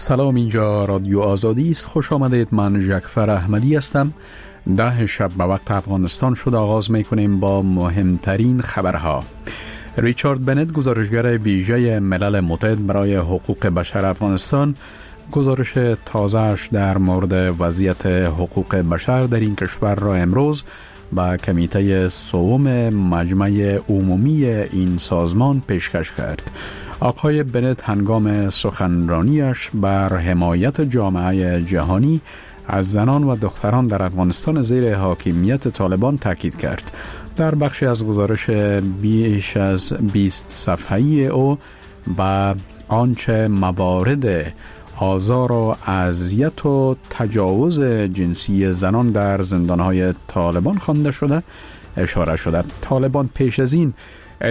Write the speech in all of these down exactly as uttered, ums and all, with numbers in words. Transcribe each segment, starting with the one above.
سلام، اینجا رادیو آزادی است. خوش آمدید. من جعفر احمدی هستم. ده شب به وقت افغانستان شد. آغاز میکنیم با مهمترین خبرها. ریچارد بنت، گزارشگر ویژه ملل متحد برای حقوق بشر افغانستان، گزارش تازه‌اش در مورد وضعیت حقوق بشر در این کشور را امروز با کمیته سوم مجمع عمومی این سازمان پیشکش کرد. آقای بنت هنگام سخنرانیش بر حمایت جامعه جهانی از زنان و دختران در افغانستان زیر حاکمیت طالبان تاکید کرد. در بخشی از گزارش بیش از بیست صفحه‌ای او با آنچه موارد آزار و اذیت و تجاوز جنسی زنان در زندانهای طالبان خوانده شده اشاره شده. طالبان پیش از این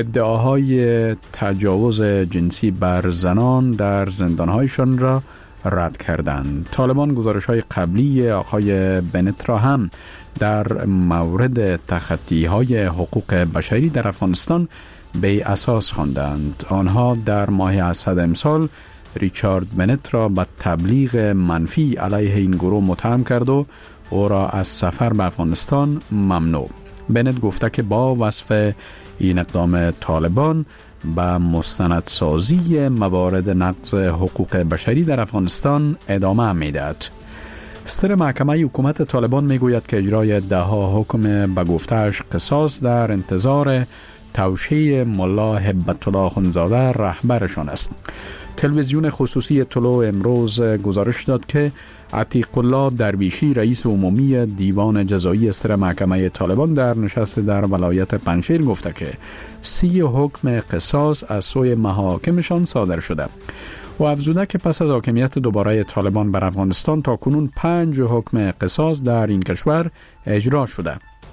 ادعاهای تجاوز جنسی بر زنان در زندانهایشان را رد کردند. طالبان گزارش‌های قبلی آقای بنت را هم در مورد تخطی‌های حقوق بشری در افغانستان به اساس خواندند. آنها در ماه اسد امسال ریچارد بنت را به تبلیغ منفی علیه این گروه متهم کرد و او را از سفر به افغانستان ممنوع. بنت گفته که با وصف این اقدام طالبان به مستندسازی موارد نقض حقوق بشری در افغانستان ادامه میدهد. صدر محکمه حکومت طالبان میگوید که اجرای ده ها حکم به گفته‌اش قصاص در انتظار توشیح ملا هبت الله اخندزاده رهبرشان است. تلویزیون خصوصی طلوع امروز گزارش داد که عتیق الله درویشی، رئیس عمومی دیوان جزایی صدر محکمه طالبان، در نشست در ولایت پنجشیر گفته که سی حکم قصاص از سوی محاکمشان صادر شده و افزوده که پس از حاکمیت دوباره طالبان بر افغانستان تا کنون پنج حکم قصاص در این کشور اجرا شده.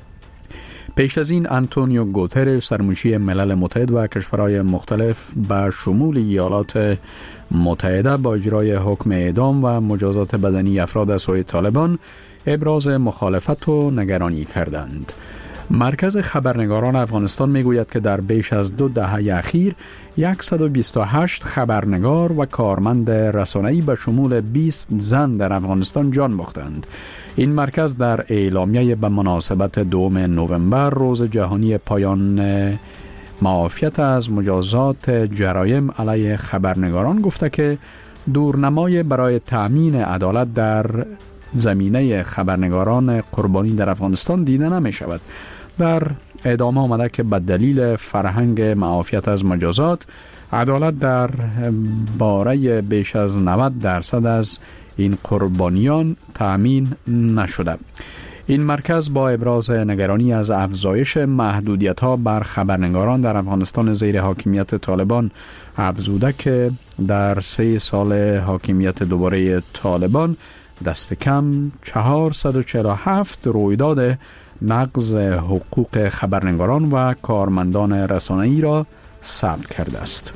پیش از این آنتونیو گوترش، سرمنشی ملل متحد و کشورهای مختلف به شمول ایالات متحده با اجرای حکم اعدام و مجازات بدنی افراد از سوی طالبان ابراز مخالفت و نگرانی کردند. مرکز خبرنگاران افغانستان میگوید که در بیش از دو دهه اخیر صد و بیست و هشت خبرنگار و کارمند رسانه‌ای به شمول بیست زن در افغانستان جان باختند. این مرکز در اعلامیه به مناسبت دوم نوامبر، روز جهانی پایان معافیت از مجازات جرایم علیه خبرنگاران، گفته که دورنمای برای تأمین عدالت در زمینه خبرنگاران قربانی در افغانستان دیده نمی شود. در ادامه آمده که به دلیل فرهنگ معافیت از مجازات، عدالت در باره بیش از نود درصد از این قربانیان تأمین نشده. این مرکز با ابراز نگرانی از افزایش محدودیت‌ها بر خبرنگاران در افغانستان زیر حاکمیت طالبان افزوده که در سه سال حاکمیت دوباره طالبان دست کم چهارصد و چهل و هفت رویداد نقض حقوق خبرنگاران و کارمندان رسانه‌ای را ثبت کرده است.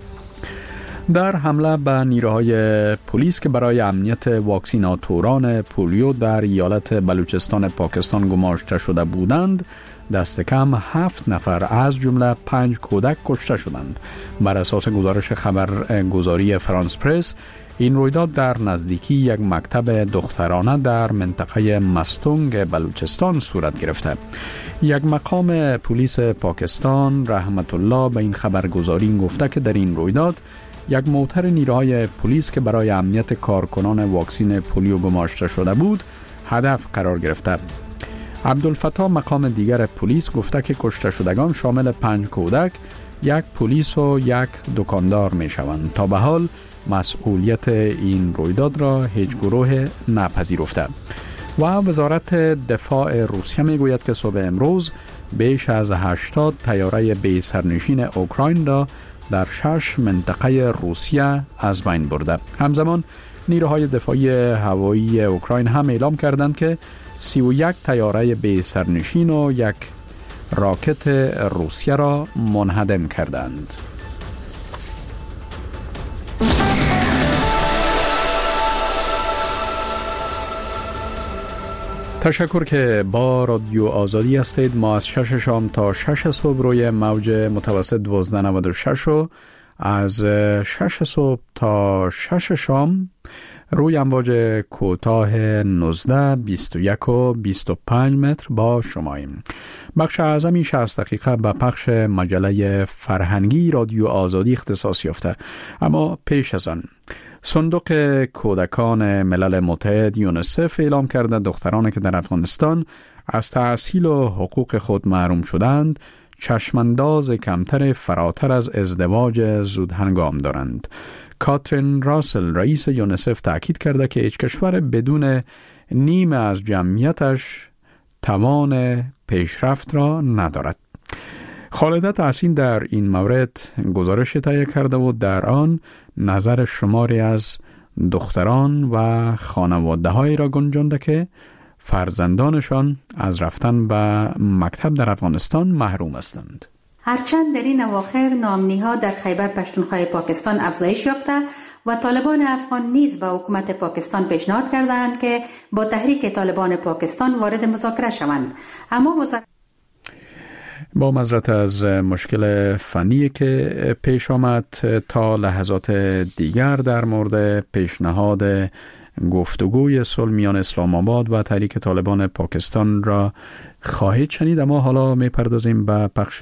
در حمله به نیروهای پلیس که برای امنیت واکسیناتوران پولیو در ایالت بلوچستان پاکستان گماشته شده بودند، دست کم هفت نفر از جمله پنج کودک کشته شدند. بر اساس گزارش خبرگزاری فرانس پرس، این رویداد در نزدیکی یک مکتب دخترانه در منطقه مستونگ بلوچستان صورت گرفته. یک مقام پلیس پاکستان رحمت الله به این خبرگزاری گفته که در این رویداد یک موتر نیروهای پلیس که برای امنیت کارکنان واکسین پولیو گماشته شده بود هدف قرار گرفته. عبدالفتاح مقام دیگر پلیس گفته که کشته شدگان شامل پنج کودک، یک پلیس و یک دکاندار می شوند. تا به حال مسئولیت این رویداد را هیچ گروه نپذیرفته. و وزارت دفاع روسیه می گوید که صبح امروز بیش از هشتاد طیاره بی سرنشین اوکراین را در شش منطقه روسیه از بین برده. همزمان نیروهای دفاعی هوایی اوکراین هم اعلام کردند که سی و یک طیاره بی سرنشین و یک راکت روسیه را منهدم کردند. تشکر که با رادیو آزادی هستید. ما از شش شام تا شش صبح روی موج متوسط دوازده نود و شش و از شش صبح تا شش شام روی امواج کوتاه نوزده، بیست و یک و بیست و پنج متر با شماییم. بخش اعظمی شصت دقیقه به پخش مجله فرهنگی رادیو آزادی اختصاص یافته. اما پیش از آن صندوق کودکان ملل متحد یونسف اعلام کرده دخترانی که در افغانستان از تحصیل و حقوق خود محروم شدند چشمانداز کمتر فراتر از ازدواج زودهنگام دارند. کاترین راسل رئیس یونسف تاکید کرده که هیچ کشور بدون نیمه از جمعیتش توان پیشرفت را ندارد. خالده تحسین در این مورد گزارش تهیه کرده و در آن نظر شماری از دختران و خانواده هایی را گنجانده که فرزندانشان از رفتن به مکتب در افغانستان محروم هستند. هرچند در این اواخر ناامنی‌ها در خیبر پشتونخوا پاکستان افزایش یافته و طالبان افغان نیز به حکومت پاکستان پیشنهاد کردند که با تحریک طالبان پاکستان وارد مذاکره شوند، اما وزارت با معذرت از مشکل فنی که پیش آمد تا لحظات دیگر در مورد پیشنهاد گفتگوی صلح میان اسلام آباد و تحریک طالبان پاکستان را خواهید شنید. اما حالا می پردازیم به پخش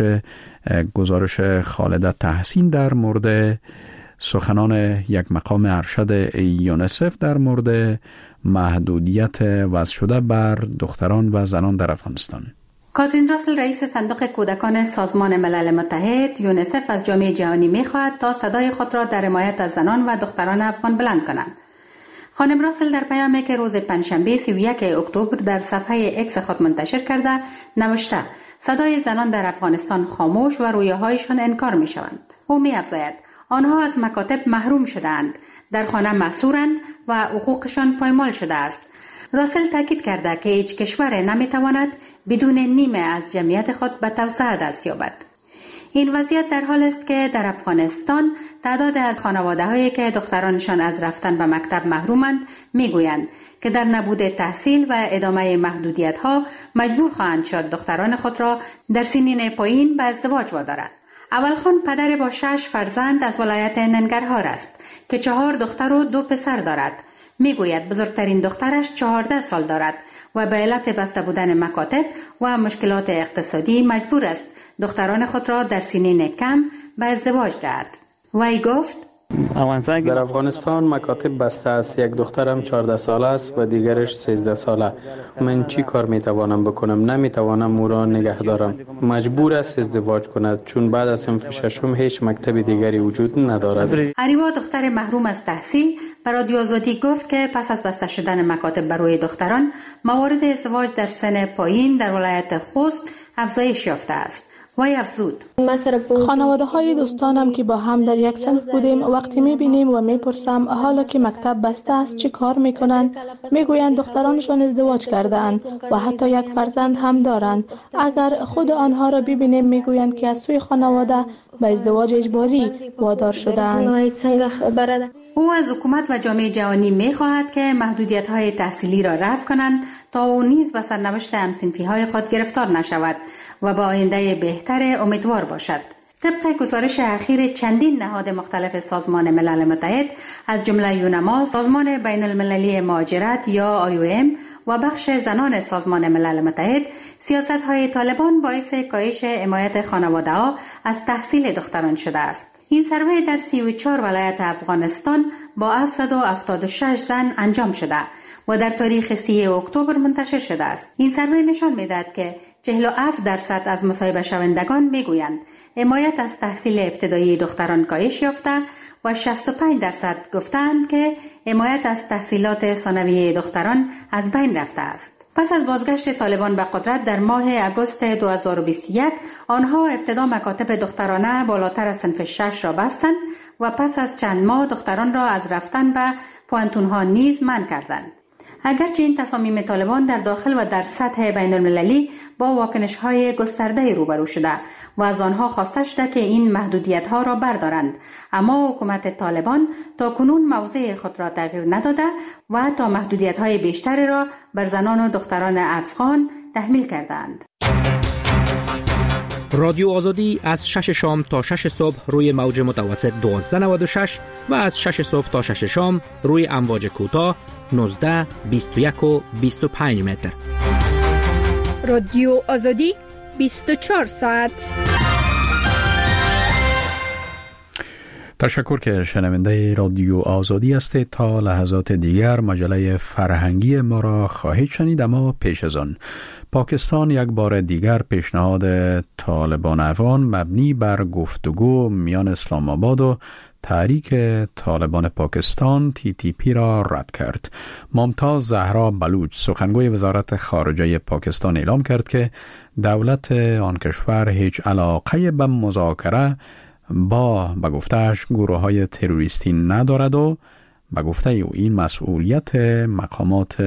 گزارش خالده تحسین در مورد سخنان یک مقام ارشد یونسف در مورد محدودیت وضع شده بر دختران و زنان در افغانستان. کاترین راسل رئیس صندوق کودکان سازمان ملل متحد یونسف از جامعه جهانی می خواهد تا صدای خود را در حمایت از زنان و دختران افغان بلند کنند. خانم راسل در پیامی که روز پنجشنبه سی و یک اکتبر در صفحه اکس خود منتشر کرده نوشته صدای زنان در افغانستان خاموش و رویاهایشان انکار می شوند. او می افزاید آنها از مکاتب محروم شدند، در خانه محصورند و حقوقشان پایمال شده است. راسل تاکید کرده که هیچ کشور نمی تواند بدون نیمه از جمعیت خود به توسعه دست یابد. این وضعیت در حال است که در افغانستان تعداد از خانواده‌هایی که دخترانشان از رفتن به مکتب محرومند میگویند که در نبود تحصیل و ادامه محدودیت‌ها مجبور خواهند شد دختران خود را در سنین پایین به ازدواج وادارند. اولخان پدر با شش فرزند از ولایت ننگرهار است که چهار دختر و دو پسر دارد. میگوید بزرگترین دخترش چهارده سال دارد و به علت بسته بودن مکاتب و مشکلات اقتصادی مجبور است دختران خود را در سنین کم به ازدواج دهد. وی گفت در افغانستان مکاتب بسته است. یک دخترم چهارده ساله است و دیگرش سیزده ساله. من چی کار میتوانم بکنم؟ نمیتوانم او را نگه دارم. مجبور است ازدواج کند چون بعد از صنف ششم هیچ مکتب دیگری وجود ندارد. اریوا دختر محروم از تحصیل به رادیو آزادی گفت که پس از بسته شدن مکاتب بر روی دختران موارد ازدواج در سن پایین در ولایت خوست افزایش یافته است. وی افزود خانواده های دوستانم که با هم در یک صنف بودیم وقتی میبینیم و میپرسم حالا که مکتب بسته است چی کار میکنند، میگویند دخترانشان ازدواج کردند و حتی یک فرزند هم دارند. اگر خود آنها را ببینیم میگویند که از سوی خانواده به ازدواج اجباری وادار شدند. او از حکومت و جامعه جهانی میخواهد که محدودیت های تحصیلی را رفع کنند تا او نیز به سرنوشت همصنفی های خود گرفتار نشود و با آینده بهتر امیدوار باشد. طبق گزارش اخیر چندین نهاد مختلف سازمان ملل متحد از جمله یونما، سازمان بین المللی مهاجرت یا آی او ام و بخش زنان سازمان ملل متحد، سیاست های طالبان باعث کاهش حمایت خانواده ها از تحصیل دختران شده است. این سروی در سی و چهار ولایت افغانستان با هفتصد و هفتاد و شش زن انجام شده و در تاریخ سی اکتبر منتشر شده است. این سروی نشان می‌دهد که چهل و هفت درصد از مصاحبه شوندگان میگویند حمایت از تحصیل ابتدایی دختران کاهش یافته و شصت و پنج درصد گفتند که حمایت از تحصیلات ثانویه دختران از بین رفته است. پس از بازگشت طالبان به قدرت در ماه اگوست دو هزار و بیست و یک آنها ابتدا مکاتب دخترانه بالاتر از صنف شش را بستند و پس از چند ماه دختران را از رفتن به پوانتونها نیز منع کردند. اگرچه این تصامیم طالبان در داخل و در سطح بین المللی با واکنش‌های گسترده روبرو شده و از آنها خواسته شده که این محدودیت‌ها را بردارند، اما حکومت طالبان تا کنون موضع خود را تغییر نداده و حتی محدودیت‌های بیشتری را بر زنان و دختران افغان تحمیل کردند. رادیو آزادی از شش شام تا شش صبح روی موج متوسط دوازده نود و شش و از شش صبح تا شش شام روی امواج کوتاه نوزده بیست و یک و بیست و پنج متر. رادیو آزادی بیست و چهار ساعت. تشکر که شنونده رادیو آزادی هستید. تا لحظات دیگر مجله فرهنگی ما را خواهید شنید، اما پیش از آن پاکستان یک بار دیگر پیشنهاد طالبان افغان مبنی بر گفتگو میان اسلام آباد و تحریک طالبان پاکستان تی تی پی را رد کرد. ممتاز زهرا بلوچ سخنگوی وزارت خارجه پاکستان اعلام کرد که دولت آن کشور هیچ علاقه به مذاکره با به گفتهش گروه های تروریستی ندارد و به گفته او این مسئولیت مقامات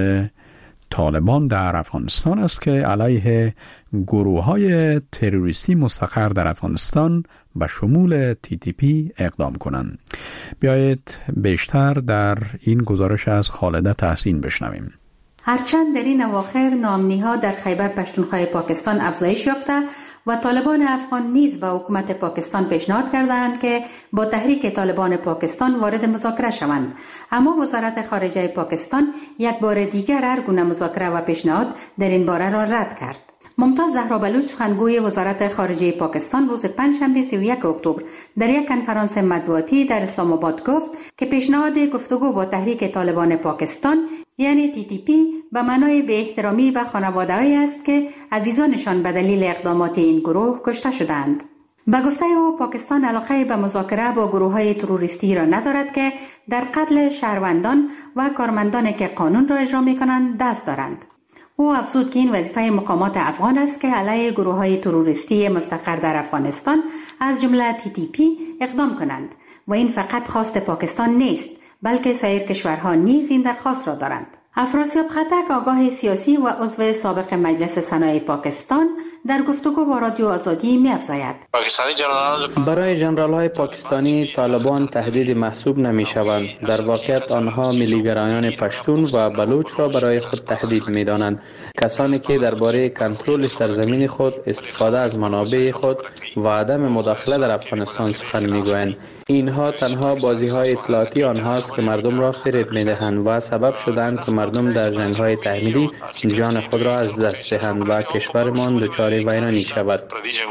طالبان در افغانستان است که علیه گروه های تروریستی مستقر در افغانستان به شمول تی تی پی اقدام کنند. بیایید بیشتر در این گزارش از خالده تحسین بشنویم. هرچند در این اواخر ناامنی‌ها در خیبر پشتونخوا پاکستان افزایش یافته و طالبان افغان نیز به حکومت پاکستان پیشنهاد کردند که با تحریک طالبان پاکستان وارد مذاکره شوند، اما وزارت خارجه پاکستان یک بار دیگر هر گونه مذاکره و پیشنهاد در این باره را رد کرد. ممتاز زهرا بلوچ سخنگوی وزارت خارجه پاکستان روز پنجشنبه سی و یک اکتبر در یک کنفرانس مطبوعاتی در اسلام آباد گفت که پیشنهاد گفتگو با تحریک طالبان پاکستان یعنی تی تی پی به معنای به احترامی به خانواده‌ای است که عزیزانشان به دلیل اقدامات این گروه کشته شدند. به گفته او پاکستان علاقه به مذاکره با گروه‌های تروریستی را ندارد که در قتل شهروندان و کارمندان که قانون را اجرا می‌کنند دست دارند. او افزود که این وظیفه مقامات افغان است که علیه گروه‌های تروریستی مستقر در افغانستان از جمله تی تی پی اقدام کنند و این فقط خواست پاکستان نیست بلکه سایر کشورها نیز این درخواست را دارند. افراسیاب خطک آگاه سیاسی و عضو سابق مجلس سنای پاکستان در گفتگو با رادیو آزادی می‌افزاید برای جنرال های پاکستانی طالبان تهدید محسوب نمی شوند. در واقعیت آنها ملیگرایان پشتون و بلوچ را برای خود تهدید می دانند، کسانی که درباره کنترل سرزمین خود، استفاده از منابع خود و عدم مداخله در افغانستان سخن می گویند. اینها تنها بازی های اطلاعاتی آنهاست که مردم را فریب می دهند و سبب شدند که مردم در جنگ های تحمیلی جان خود را از دست دهند و کشورمان دچار ویرانی شود.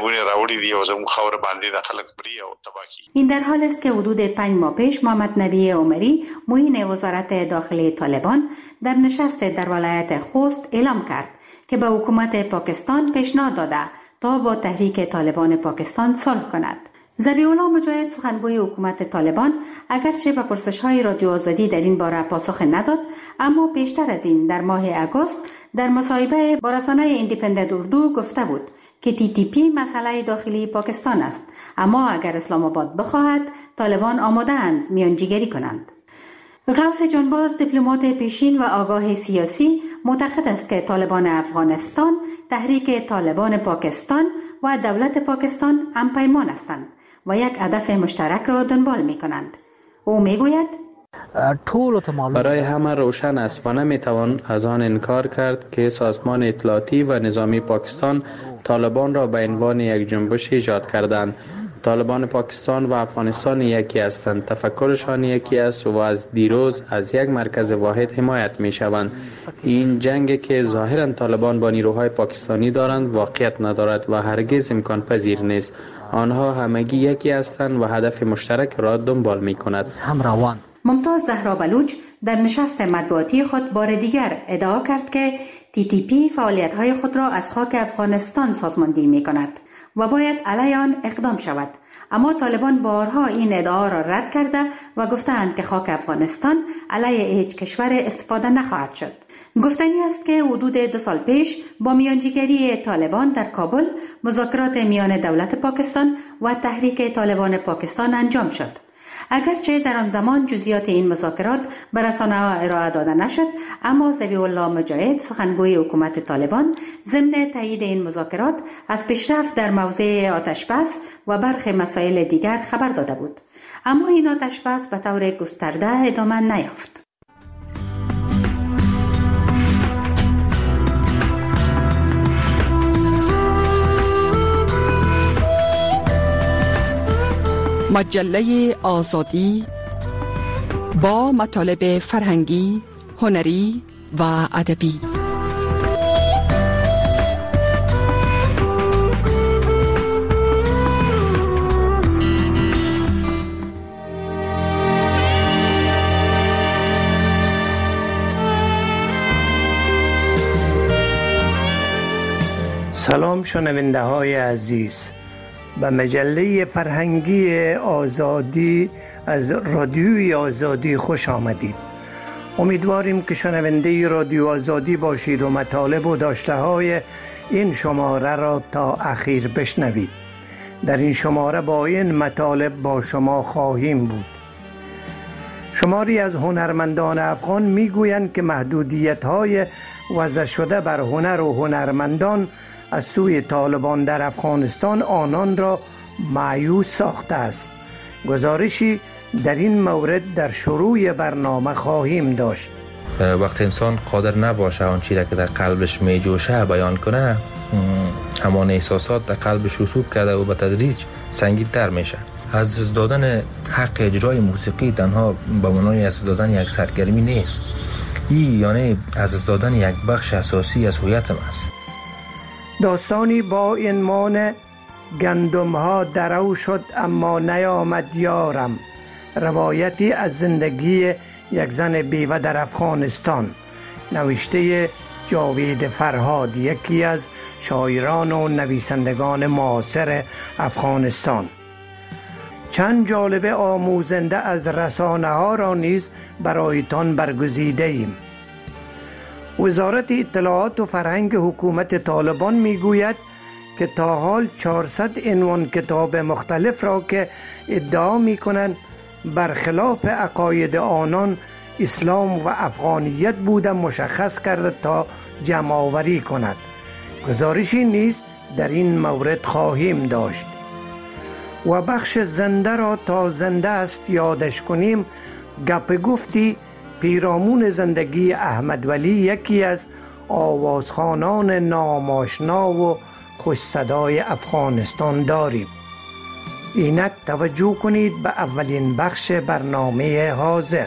این در حال است که حدود پنج ماه پیش محمد نبی عمری معین وزارت داخلی طالبان در نشست در ولایت خوست اعلام کرد که به حکومت پاکستان پیشنهاد داده تا با تحریک طالبان پاکستان صلح کند. ذبیح الله مجاهد سخنگوی حکومت طالبان اگرچه به پرسش‌های رادیو آزادی در این باره پاسخ نداد، اما پیشتر از این در ماه اگست در مصاحبه با رسانه ایندیپندنت اردو گفته بود که تی تی پی مسئله داخلی پاکستان است، اما اگر اسلام آباد بخواهد طالبان آماده اند میانجیگری کنند. غوث جانباز دیپلمات پیشین و آگاه سیاسی معتقد است که طالبان افغانستان، تحریک طالبان پاکستان و دولت پاکستان همپیمان هستند و یک هدف مشترک را دنبال می کنند. او می گوید برای همه روشن است و نمیتوان از آن انکار کرد که سازمان اطلاعاتی و نظامی پاکستان طالبان را به عنوان یک جنبش ایجاد کردند. طالبان پاکستان و افغانستان یکی هستند، تفکرشان یکی است و از دیروز از یک مرکز واحد حمایت می شوند. این جنگی که ظاهرا طالبان با نیروهای پاکستانی دارند واقعیت ندارد و هرگز امکان پذیر نیست. آنها همگی یکی هستند و هدف مشترک را دنبال می کند. ممتاز زهرا بلوچ در نشست مطبوعاتی خود بار دیگر ادعا کرد که تی تی پی فعالیت‌های خود را از خاک افغانستان سازماندهی می کند و باید علیه آن اقدام شود، اما طالبان بارها این ادعا را رد کرده و گفتند که خاک افغانستان علیه هیچ کشور استفاده نخواهد شد. گفتنی است که حدود دو سال پیش با میانجیگری طالبان در کابل مذاکرات میان دولت پاکستان و تحریک طالبان پاکستان انجام شد. اگرچه در آن زمان جزئیات این مذاکرات به رسانه‌ها ارائه داده نشد، اما ذبیح الله مجاهد سخنگوی حکومت طالبان ضمن تایید این مذاکرات از پیشرفت در موضوع آتش‌بس و برخی مسائل دیگر خبر داده بود، اما این آتش‌بس به طور گسترده ادامه نیافت. مجله آزادی با مطالب فرهنگی، هنری و ادبی. سلام شنونده های عزیز، به مجله فرهنگی آزادی از رادیوی آزادی خوش آمدید. امیدواریم که شنونده رادیو آزادی باشید و مطالب و داشته های این شماره را تا اخیر بشنوید. در این شماره با این مطالب با شما خواهیم بود. شماری از هنرمندان افغان میگویند که محدودیت های وضع شده بر هنر و هنرمندان از سوی طالبان در افغانستان آنان را مایوس ساخته است. گزارشی در این مورد در شروع برنامه خواهیم داشت. وقتی انسان قادر نباشه آن چیزی که در قلبش می جوشه بیان کنه، همان احساسات در قلبش رسوب کرده و به تدریج سنگین‌تر میشه. از دادن حق اجرای موسیقی تنها به معنای از دادن یک سرگرمی نیست، این یعنی از دادن یک بخش اساسی از هویت ما است. داستانی با عنوان گندم ها درو شد اما نیامد یارم، روایتی از زندگی یک زن بیوه در افغانستان، نوشته جاوید فرهاد، یکی از شاعران و نویسندگان معاصر افغانستان. چند جالبه آموزنده از رسانه ها را نیز برایتان برگزیده ایم. وزارت اطلاعات و فرهنگ حکومت طالبان میگوید که تا حال چهارصد عنوان کتاب مختلف را که ادعا میکنند برخلاف عقاید آنان اسلام و افغانیت بوده مشخص کرده تا جمع آوری کند. گزارشی نیز در این مورد خواهیم داشت. و بخش زنده را تا زنده است یادش کنیم، گپ گفتی پیرامون زندگی احمد ولی، یکی از آوازخوانان ناماشنا و خوش صدای افغانستان داریم. اینک توجه کنید به اولین بخش برنامه حاضر.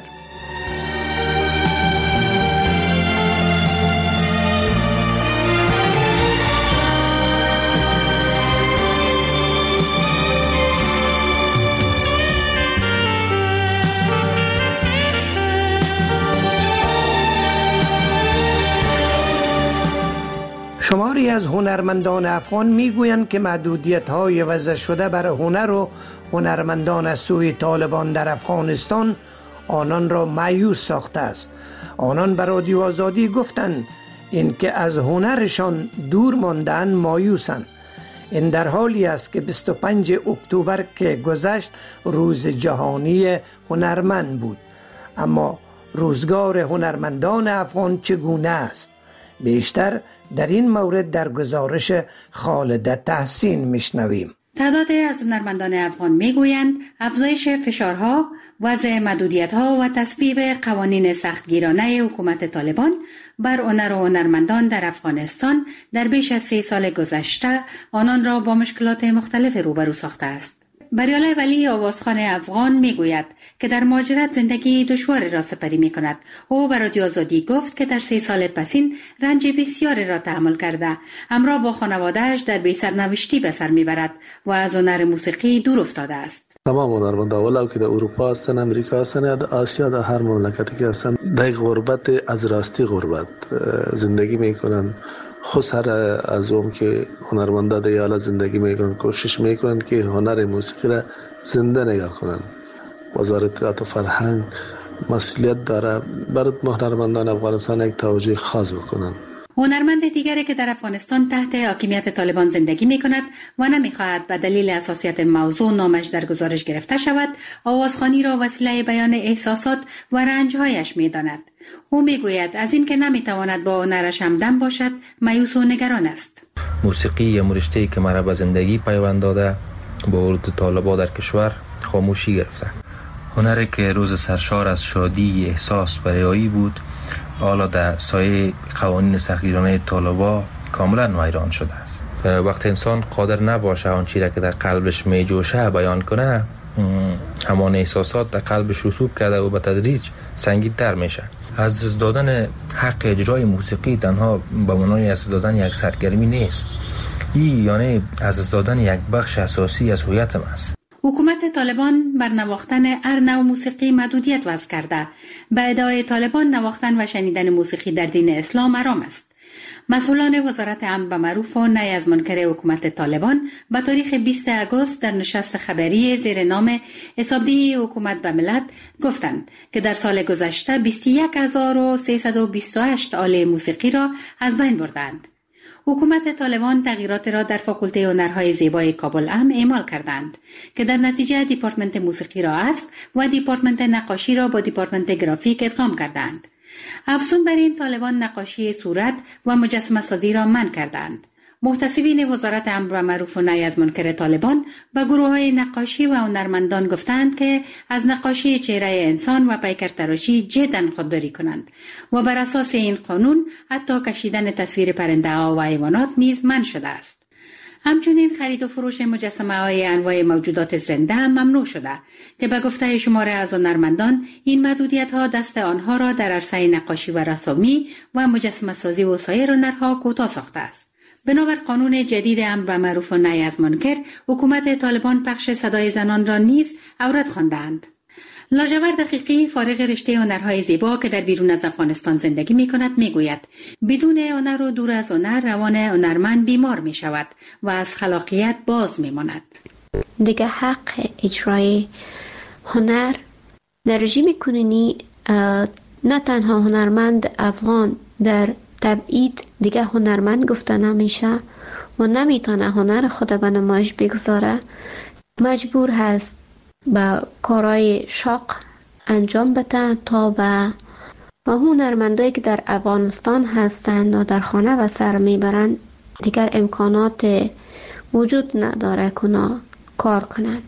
شماری از هنرمندان افغان میگویند که محدودیت‌های وضع شده بر هنر و هنرمندان از سوی طالبان در افغانستان آنان را مایوس ساخته است. آنان به رادیو آزادی گفتند این که از هنرشان دور ماندن مایوسند. این در حالی است که بیست و پنجم اکتبر که گذشت روز جهانی هنرمند بود. اما روزگار هنرمندان افغان چگونه است؟ بیشتر در این مورد در گزارش خالد تحسین میشنویم. تعداد از هنرمندان افغان میگویند افزایش فشارها، وضع محدودیت‌ها و تصویب قوانین سختگیرانه حکومت طالبان بر هنر و هنرمندان در افغانستان در بیش از سه سال گذشته آنان را با مشکلات مختلف روبرو ساخته است. بریاله ولی آوازخوان افغان میگوید که در مهاجرت زندگی دشوار را سپری میکند. او به رادیو آزادی گفت که در سه سال پسین رنج بسیاری را تحمل کرده، همراه با خانواده‌اش در بی سرنوشتی به سر میبرد و از هنر موسیقی دور افتاده است. تمام هنرمندان ولو که در اروپا هستن، امریکا هستن، در آسیا، در هر مملکتی که هستن، در غربت از راستی غربت زندگی میکنن. خود از اون که هنرمندا در حال زندگی میکنن کوشش میکنن که هنر موسیقی را زنده نگاه کنن. وزارت اطلاعات و فرهنگ مسئولیت داره برای هنرمندان افغانستان یک توجه خاص بکنن. هنرمند دیگری که در افغانستان تحت حاکمیت طالبان زندگی می کند و نمی خواهد به دلیل حساسیت موضوع نامش در گزارش گرفته شود، آوازخوانی را وسیله بیان احساسات و رنجهایش می داند. او می گوید از این که نمی تواند با هنرش همدم باشد مایوس و نگران است. موسیقی یا رشته‌ای که مرا به زندگی پیوند داده با ورود طالبان در کشور خاموشی گرفته. هنری که روز سرشار از شادی، احساس و ریایی بود، حالا در سایه قوانین سختگیرانه طالبان کاملا ویران شده است. وقتی انسان قادر نباشه آن چیزی که در قلبش می جوشه بیان کنه، همان احساسات در قلبش رسوب کرده و به تدریج سنگین‌تر میشه. از دست دادن حق اجرای موسیقی تنها به معنای از دست دادن یک سرگرمی نیست، این یعنی از دست دادن یک بخش اساسی از هویت ما است. حکومت طالبان بر نواختن هر نوع موسیقی محدودیت وضع کرده. به ادعای طالبان نواختن و شنیدن موسیقی در دین اسلام حرام است. مسئولان وزارت امر به معروف و نهی از منکر حکومت طالبان به تاریخ بیست آگوست در نشست خبری زیر نام حسابدهی حکومت به ملت گفتند که در سال گذشته بیست و یک هزار و سیصد و بیست و هشت آله موسیقی را از بین بردند. حکومت طالبان تغییرات را در فاکولته هنرهای زیبای کابل هم اعمال کردند که در نتیجه دیپارتمنت موسیقی را حذف و دیپارتمنت نقاشی را با دیپارتمنت گرافیک ادغام کردند. افزون بر این طالبان نقاشی صورت و مجسمه سازی را منع کردند. محتسبین وزارت امر به معروف و نهی از منکر طالبان به گروه‌های نقاشی و هنرمندان گفتند که از نقاشی چهره انسان و پیکر تراشی جداً خودداری کنند و بر اساس این قانون حتی کشیدن تصویر پرنده‌ها و حیوانات نیز منع شده است. همچنین خرید و فروش مجسمه های انواع موجودات زنده هم ممنوع شده که به گفته شماره از هنرمندان این محدودیت ها دست آنها را در عرصه نقاشی و رسامی و مجسمه سازی و سایر هنرها کوتاه ساخته است. بنابر قانون جدید امر به معروف و نهی از منکر، حکومت طالبان پخش صدای زنان را نیز عورت خواندند. لاجورد دقیقی فارغ رشته هنرهای زیبا که در بیرون از افغانستان زندگی می کند می گوید بدون هنر و دور از هنر روان هنرمند بیمار می شود و از خلاقیت باز می ماند. دیگه حق اجرای هنر در رژیم کنونی نه تنها هنرمند افغان در تبعید دیگه هنرمند گفته نمیشه و نمیتونه هنر خود به نمایش بگذاره، مجبور هست با کارهای شاق انجام بده تا به هنرمندایی که در افغانستان هستند و در خانه و سر میبرند دیگر امکانات وجود نداره که کار کنند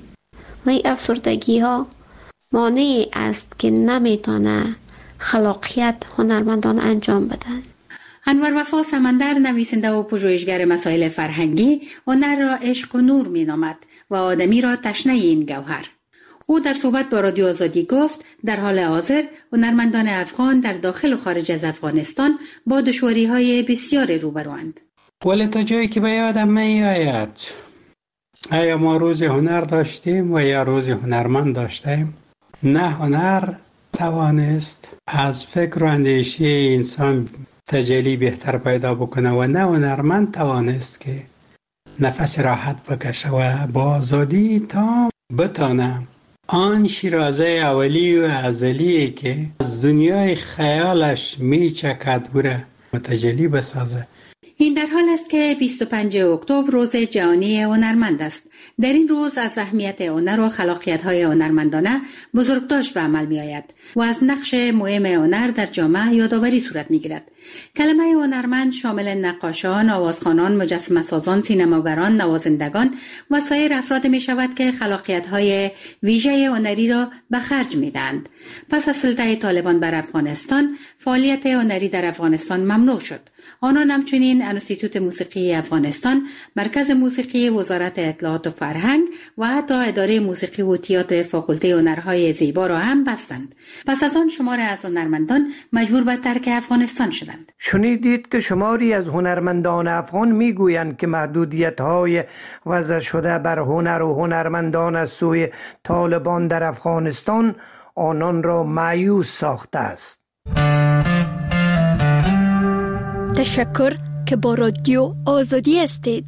و این افسردگی ها مانع است که نمیتونه خلاقیت هنرمندان انجام بدن. انور وفا سمندر نویسنده و پژوهشگر مسائل فرهنگی هنر را عشق و نور می نامد و آدمی را تشنه این گوهر. او در صحبت با رادیو آزادی گفت در حال حاضر هنرمندان افغان در داخل و خارج از افغانستان با دشواری‌های بسیار روبروند. ولی تا جایی که به یادم میآید آیا ما روز هنر داشتیم و یا روز هنرمند داشتیم؟ نه هنر توانست از فکر و اندیشه انسان تجلی بهتر پیدا بکنه و نه هنرمند توانست که نفس راحت بکشه و با آزادی تا بتانه آن شیرازه اولی و ازلی که از دنیای خیالش میچکد بره متجلی بسازه. این در حال است که بیست و پنجم اکتبر روز جهانی هنرمند است. در این روز از اهمیت هنر و خلاقیت‌های هنرمندانه بزرگداشت به عمل می‌آید و از نقش مهم هنر در جامعه یادآوری صورت می‌گیرد. کلمه هنرمند شامل نقاشان، آوازخوانان، مجسمه‌سازان، سینماگران، نوازندگان و سایر افراد می‌شود که خلاقیت‌های ویژه هنری را به خرج می‌دهند. پس از سلطه طالبان بر افغانستان، فعالیت هنری در افغانستان ممنوع شد. آنان همچنین انستیتوت موسیقی افغانستان، مرکز موسیقی وزارت اطلاعات و فرهنگ و حتی اداره موسیقی و تئاتر فاکولته هنرهای زیبا را هم بستند. پس از آن شمار از هنرمندان مجبور به ترک افغانستان شدند. شنیدید که شماری از هنرمندان افغان میگویند که محدودیت‌های وضع شده بر هنر و هنرمندان از سوی طالبان در افغانستان آنان را مایوس ساخته است. تشکر که با رادیو آزادی هستید.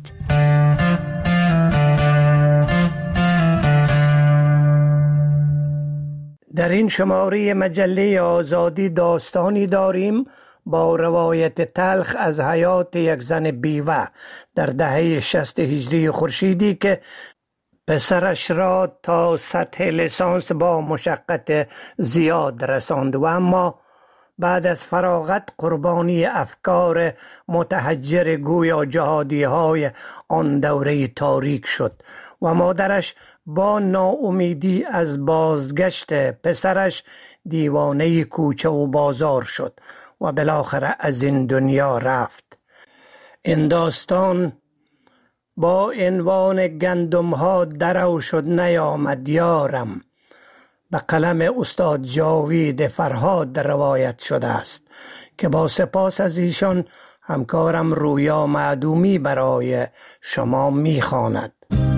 در این شماره مجله آزادی داستانی داریم با روایت تلخ از حیات یک زن بیوه در دهه شصت هجری خورشیدی که پسرش را تا سطح لیسانس با مشقت زیاد رساند و اما بعد از فراغت قربانی افکار متحجر گویا جهادی های آن دوره تاریک شد و مادرش با ناامیدی از بازگشت پسرش دیوانه کوچه و بازار شد و بالاخره از این دنیا رفت. این داستان با عنوان گندم ها درو شد نیامد یارم به قلم استاد جاوید فرهاد روایت شده است که با سپاس از ایشان همکارم رویا معدومی برای شما میخواند.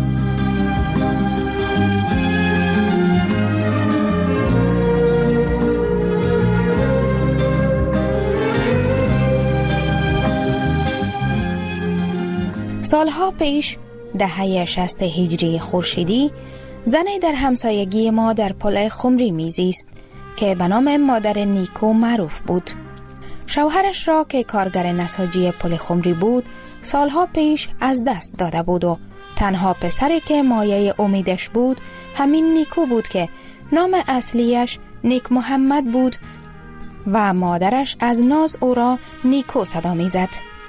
سالها پیش دهه شصت هجری خورشیدی زنی در همسایگی ما در پل خمری میزیست که به نام مادر نیکو معروف بود. شوهرش را که کارگر نساجی پل خمری بود سالها پیش از دست داده بود و تنها پسری که مایه امیدش بود همین نیکو بود که نام اصلیش نیک محمد بود و مادرش از ناز او را نیکو صدا میزد.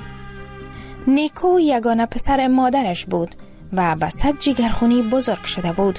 نیکو یگانه پسر مادرش بود و به صد جگرخونی بزرگ شده بود.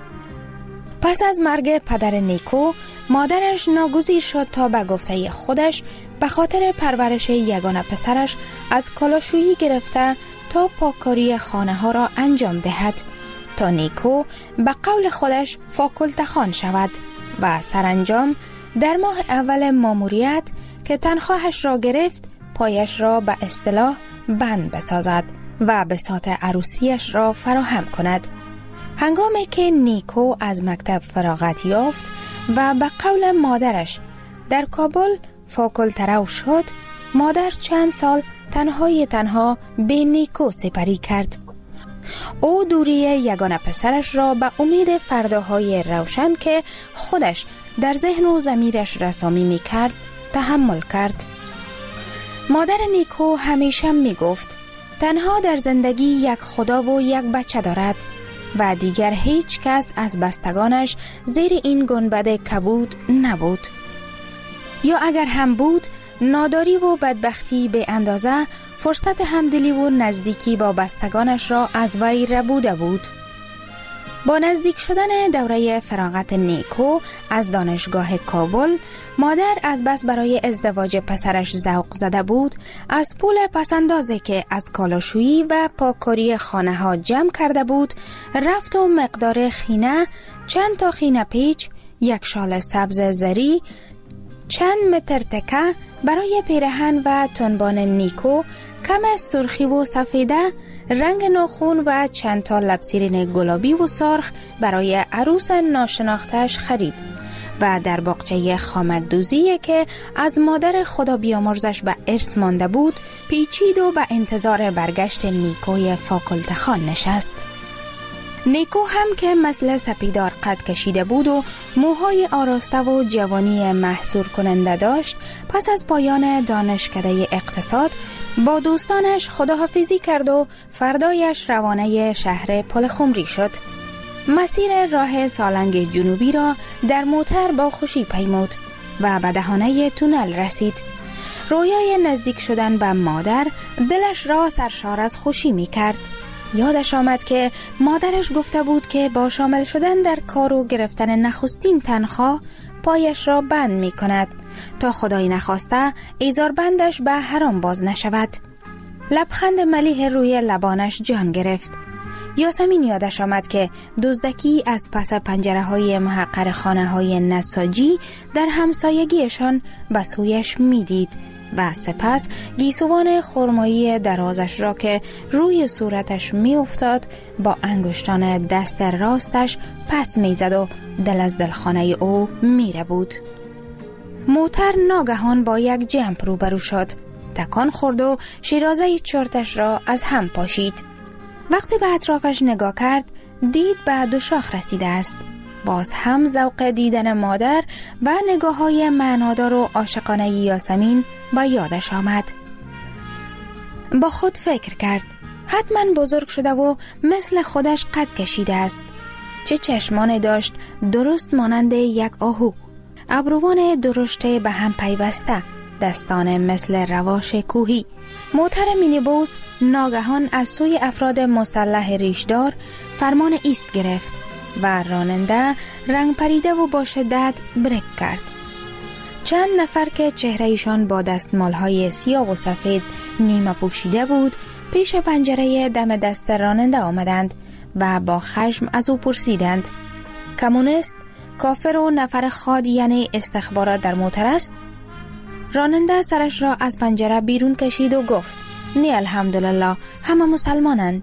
پس از مرگ پدر نیکو مادرش ناگزیر شد تا به گفته خودش به خاطر پرورش یگانه پسرش از کالاشویی گرفته تا پاککاری خانه ها را انجام دهد تا نیکو به قول خودش فاکولته خوان شود و سرانجام در ماه اول ماموریت که تنخواهش را گرفت پایش را به اصطلاح بند بسازد و بساط عروسیش را فراهم کند. هنگامی که نیکو از مکتب فراغت یافت و به قول مادرش در کابل فاکولته رو شد، مادر چند سال تنهای تنها به نیکو سپری کرد. او دوری یگانه پسرش را به امید فرداهای روشن که خودش در ذهن و ضمیرش رسامی می کرد تحمل کرد. مادر نیکو همیشه می گفت تنها در زندگی یک خدا و یک بچه دارد و دیگر هیچ کس از بستگانش زیر این گنبد کبود نبود. یا اگر هم بود ناداری و بدبختی به اندازه فرصت همدلی و نزدیکی با بستگانش را از وی ربوده بود. با نزدیک شدن دوره فراغت نیکو از دانشگاه کابل، مادر از بس برای ازدواج پسرش ذوق زده بود، از پول پسندازی که از کالاشویی و پاککاری خانه ها جمع کرده بود، رفت و مقدار خینه، چند تا خینه پیچ، یک شال سبز زری، چند متر تکه برای پیرهن و تنبان نیکو، کم سرخی و سفیده، رنگ ناخون و چند تا لبسیرین گلابی و سرخ برای عروس ناشناختش خرید و در باغچه خامکدوزی که از مادر خدا بیامرزش به ارث مانده بود پیچید و به انتظار برگشت نیکوی فاکولته خوان نشست. نیکو هم که مثل سپیدار قد کشیده بود و موهای آراسته و جوانی محصور کننده داشت، پس از پایان دانشکده اقتصاد با دوستانش خداحافظی کرد و فردایش روانه شهر پل خمری شد. مسیر راه سالنگ جنوبی را در موتر با خوشی پیمود و به دهانه تونل رسید. رویای نزدیک شدن به مادر دلش را سرشار از خوشی می کرد. یادش آمد که مادرش گفته بود که با شامل شدن در کار و گرفتن نخستین تنخواه پایش را بند می کند تا خدای نخواسته ایزار بندش به حرام باز نشود. لبخند ملیح روی لبانش جان گرفت. یاسمین یادش آمد که دزدکی از پس پنجره های محقر خانه های نساجی در همسایگیشان به سویش می دید و سپس گیسوان خرمایی درازش را که روی صورتش می افتاد با انگشتان دست راستش پس می زد و دل از دلخانه او می ره بود. موتر ناگهان با یک جمپ روبرو شد. تکان خورد و شیرازه چرتش را از هم پاشید. وقتی به اطرافش نگاه کرد دید به دو شاخ رسیده است. باز هم ذوق دیدن مادر و نگاه های معنادار و عاشقانه یاسمین با یادش آمد. با خود فکر کرد حتما بزرگ شده و مثل خودش قد کشیده است. چه چشمان داشت درست مانند یک آهو، ابروان درشته به هم پیوسته، دستان مثل رواش کوهی. موتر مینیبوس ناگهان از سوی افراد مسلح ریشدار فرمان ایست گرفت و راننده رنگ پریده و با شدت بریک کرد. چند نفر که چهرهشان با دستمالهای سیاه و سفید نیمه پوشیده بود پیش پنجره دم دست راننده آمدند و با خشم از او پرسیدند: کمونیست، کافر و نفر خاد یعنی استخبارات در موتر است؟ راننده سرش را از پنجره بیرون کشید و گفت: نه الحمدلله، همه مسلمانند.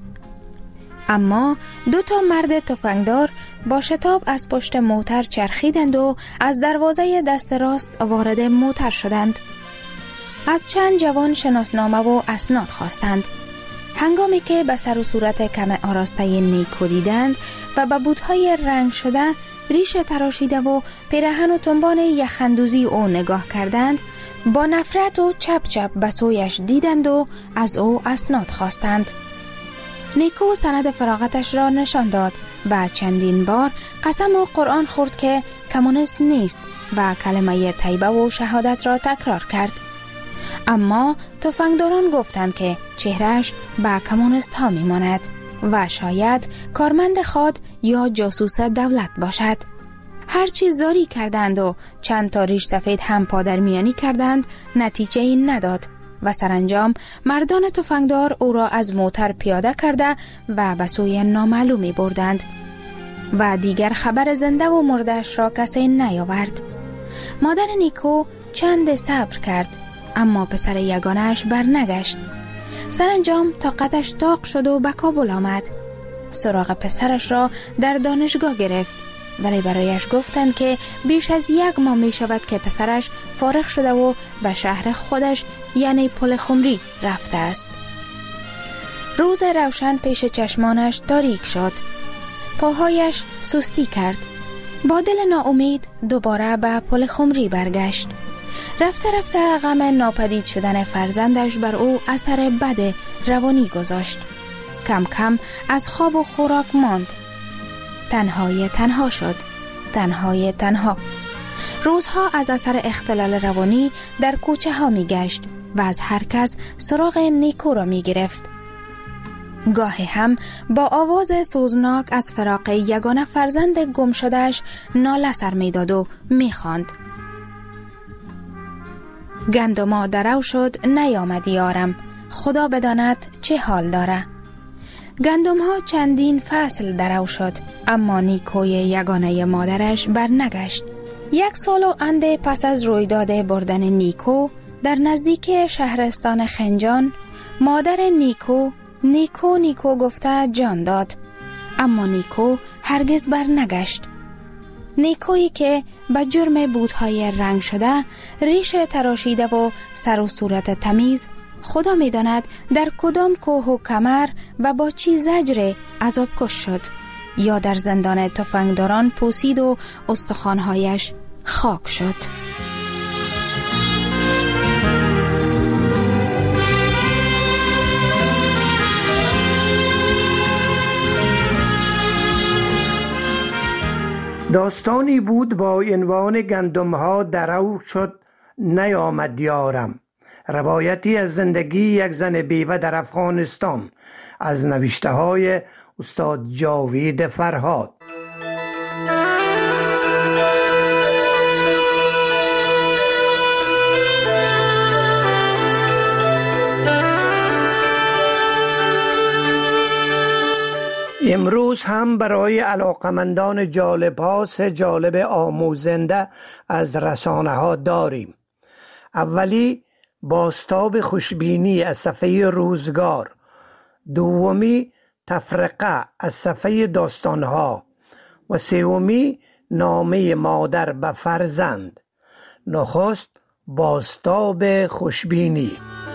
اما دو تا مرد تفنگدار با شتاب از پشت موتر چرخیدند و از دروازه دست راست وارد موتر شدند. از چند جوان شناسنامه و اسناد خواستند. هنگامی که به سر و صورت کم آراسته نیکو دیدند و به بوتهای رنگ شده، ریش تراشیده و پیراهن و تنبان یخندوزی او نگاه کردند، با نفرت و چپ چپ به سویش دیدند و از او اسناد خواستند. نیکو سند فراغتش را نشان داد و چندین بار قسم و قرآن خورد که کمونیست نیست و کلمه طیبه و شهادت را تکرار کرد. اما تفنگداران گفتند که چهرهش به کمونیست ها می ماند و شاید کارمند خاد یا جاسوس دولت باشد. هرچی زاری کردند و چند تا ریش سفید هم پادرمیانی کردند، نتیجه این نداد و سرانجام مردان تفنگدار او را از موتر پیاده کرده و به سوی نامعلومی بردند و دیگر خبر زنده و مرده‌اش را کسی نیاورد. مادر نیکو چند صبر کرد، اما پسر یگانه‌اش بر نگشت. سرانجام طاقتش طاق شد و به کابل آمد. سراغ پسرش را در دانشگاه گرفت، ولی برایش گفتند که بیش از یک ماه می شود که پسرش فارغ شده و به شهر خودش یعنی پل خمری رفته است. روز روشن پیش چشمانش تاریک شد. پاهایش سستی کرد. با دل ناامید دوباره به پل خمری برگشت. رفته رفته غم ناپدید شدن فرزندش بر او اثر بد روانی گذاشت. کم کم از خواب و خوراک ماند. تنهای تنها شد. تنهای تنها. روزها از اثر اختلال روانی در کوچه ها می گشت و از هر کس سراغ نیکو را می گرفت. گاهی هم با آواز سوزناک از فراق یگانه فرزند گم شدهش ناله سر می داد و می خواند: گندما درو شد نیامد یارم، خدا بداند چه حال داره. گندم ها چندین فصل درو شد، اما نیکوی یگانه مادرش بر نگشت. یک سال و انده پس از رویداد بردن نیکو در نزدیک شهرستان خنجان، مادر نیکو نیکو نیکو گفته جان داد، اما نیکو هرگز بر نگشت. نیکویی که به جرم بوتهای رنگ شده، ریش تراشیده و سر و صورت تمیز، خدا می داند در کدام کوه و کمر و با چی زجر عذاب کش شد، یا در زندان تفنگداران پوسید و استخوانهایش خاک شد. داستانی بود با عنوان گندم ها درو شد نیامد یارم، روایتی از زندگی یک زن بیوه در افغانستان، از نوشته های استاد جاوید فرهاد. امروز هم برای علاقمندان جالب ها سه جالب آموزنده از رسانه ها داریم. اولی بازتاب خوشبینی از صفحه روزگار، دومی تفرقه از صفحه داستانها و سومی نامه مادر به فرزند. نخست بازتاب خوشبینی.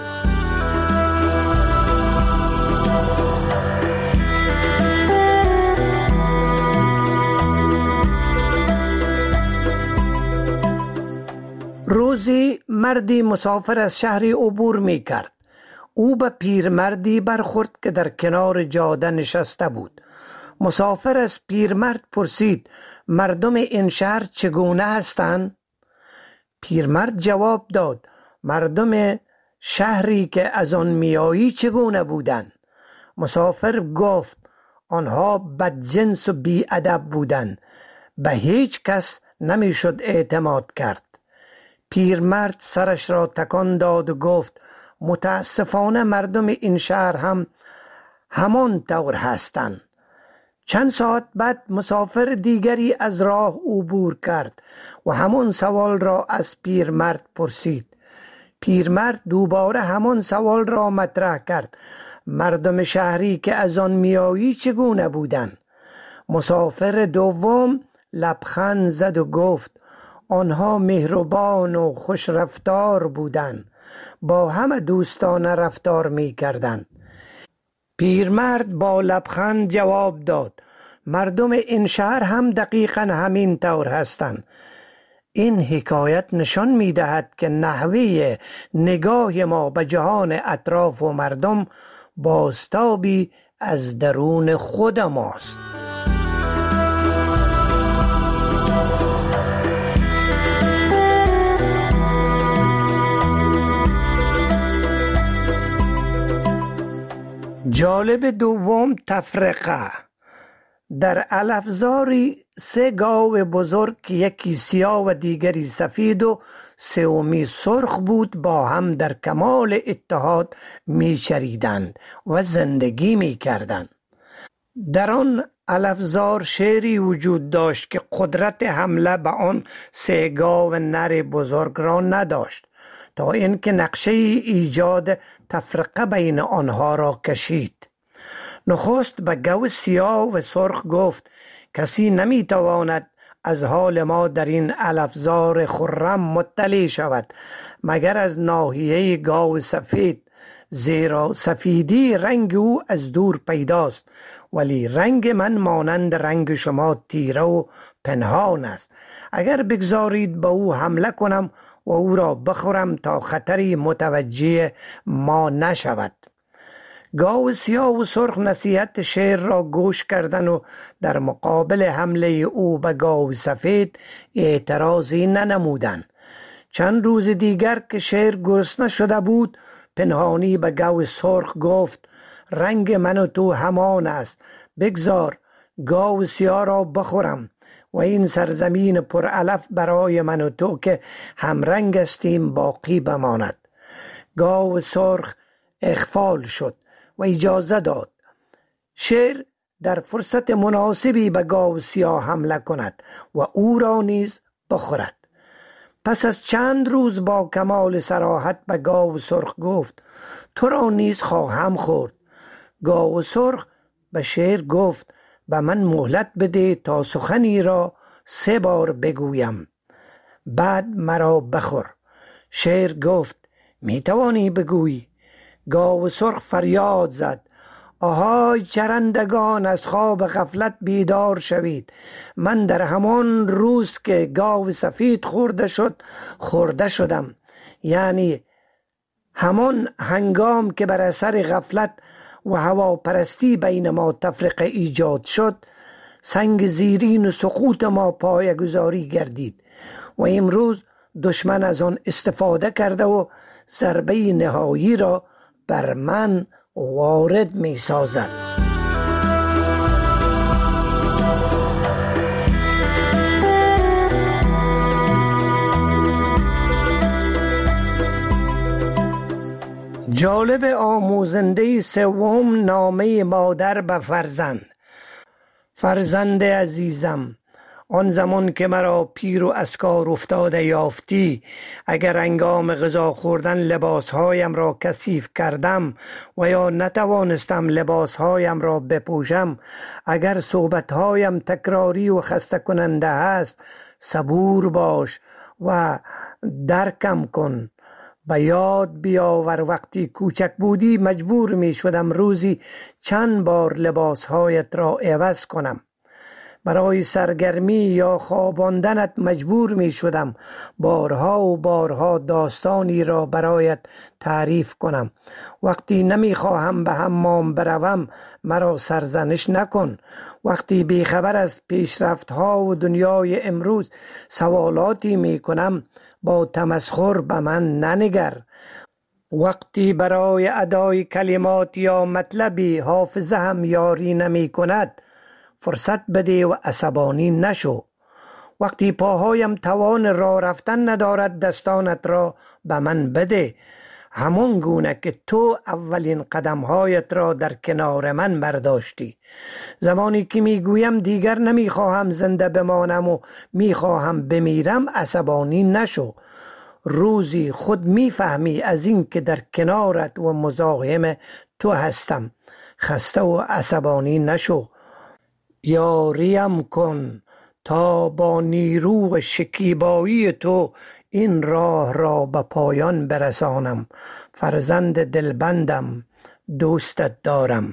روزی مردی مسافر از شهری عبور می کرد. او به پیرمردی برخورد که در کنار جاده نشسته بود. مسافر از پیرمرد پرسید: مردم این شهر چگونه هستند؟ پیرمرد جواب داد: مردم شهری که از آن میایی چگونه بودند؟ مسافر گفت: آنها بدجنس و بی‌ادب بودند، به هیچ کس نمیشد اعتماد کرد. پیرمرد سرش را تکان داد و گفت: متاسفانه مردم این شهر هم همان طور هستند. چند ساعت بعد مسافر دیگری از راه عبور کرد و همان سوال را از پیرمرد پرسید. پیرمرد دوباره همان سوال را مطرح کرد: مردم شهری که از آن میایی چگونه بودند؟ مسافر دوم لبخند زد و گفت: آنها مهربان و خوش رفتار بودند، با همه دوستانه رفتار می کردند. پیرمرد با لبخند جواب داد: مردم این شهر هم دقیقاً همین طور هستند. این حکایت نشان می دهد که نحوه نگاه ما به جهان اطراف و مردم بازتابی از درون خود ماست. جالب دوم، تفرقه. در الفزاری سه گاو بزرگ که یکی سیاه و دیگری سفید و سومی سرخ بود با هم در کمال اتحاد می چریدند و زندگی می کردند. در آن الفزار شعری وجود داشت که قدرت حمله به آن سه گاو نر بزرگ را نداشت تا اینکه نقشه ایجاد تفرقه بین آنها را کشید. نخست به گاو سیاه و سرخ گفت: کسی نمیتواند از حال ما در این الفزار خرم مطلع شود مگر از ناحیه گاو سفید، زیرا سفیدی رنگ او از دور پیداست، ولی رنگ من مانند رنگ شما تیره و پنهان است. اگر بگذارید به او حمله کنم و او را بخورم تا خطری متوجه ما نشود. گاو سیاه و سرخ نصیحت شیر را گوش کردند و در مقابل حمله او به گاو سفید اعتراضی ننمودند. چند روز دیگر که شیر گرسنه شده بود، پنهانی به گاو سرخ گفت: رنگ من و تو همان است، بگذار گاو سیاه را بخورم و این سرزمین پر علف برای من و تو که هم رنگ استیم باقی بماند. گاو سرخ اغفال شد و اجازه داد شیر در فرصت مناسبی به گاو سیاه حمله کند و او را نیز بخورد. پس از چند روز با کمال صراحت به گاو سرخ گفت: تو را نیز خواهم خورد. گاو سرخ به شیر گفت: به من مهلت بده تا سخنی را سه بار بگویم، بعد مرا بخور. شیر گفت: می توانی بگویی. گاو سرخ فریاد زد: آهای چرندگان، از خواب غفلت بیدار شوید. من در همان روز که گاو سفید خورده شد خورده شدم، یعنی همان هنگام که بر اثر غفلت و هواپرستی بین ما تفرقه ایجاد شد، سنگ زیرین و سقوط ما پایه‌گذاری گردید و امروز دشمن از آن استفاده کرده و ضربه نهایی را بر من وارد می سازد. جالب آموزنده سوم، نامه مادر به فرزند. فرزند عزیزم، آن زمان که مرا پیر و از کار افتاده یافتی، اگر هنگام غذا خوردن لباسهایم را کثیف کردم و یا نتوانستم لباسهایم را بپوشم، اگر صحبتهایم تکراری و خسته کننده است، صبور باش و درکم کن. به یاد بیاور وقتی کوچک بودی مجبور می شدم روزی چند بار لباسهایت را عوض کنم. برای سرگرمی یا خواباندنت مجبور می شدم بارها و بارها داستانی را برایت تعریف کنم. وقتی نمی خواهم به حمام بروم مرا سرزنش نکن. وقتی بیخبر از پیشرفت‌ها و دنیای امروز سوالاتی می کنم با تمسخر به من ننگر. وقتی برای ادای کلمات یا مطلبی حافظه هم یاری نمی کند فرصت بده و عصبانی نشو. وقتی پاهایم توان راه رفتن ندارد دستانت را به من بده. همون گونه که تو اولین قدمهایت را در کنار من برداشتی. زمانی که میگویم دیگر نمیخواهم زنده بمانم و میخواهم بمیرم، عصبانی نشو. روزی خود میفهمی از این که در کنارت و مزاحم تو هستم. خسته و عصبانی نشو. یاریم کن تا با نیرو شکیبایی تو این راه را به پایان برسانم. فرزند دلبندم، دوستت دارم.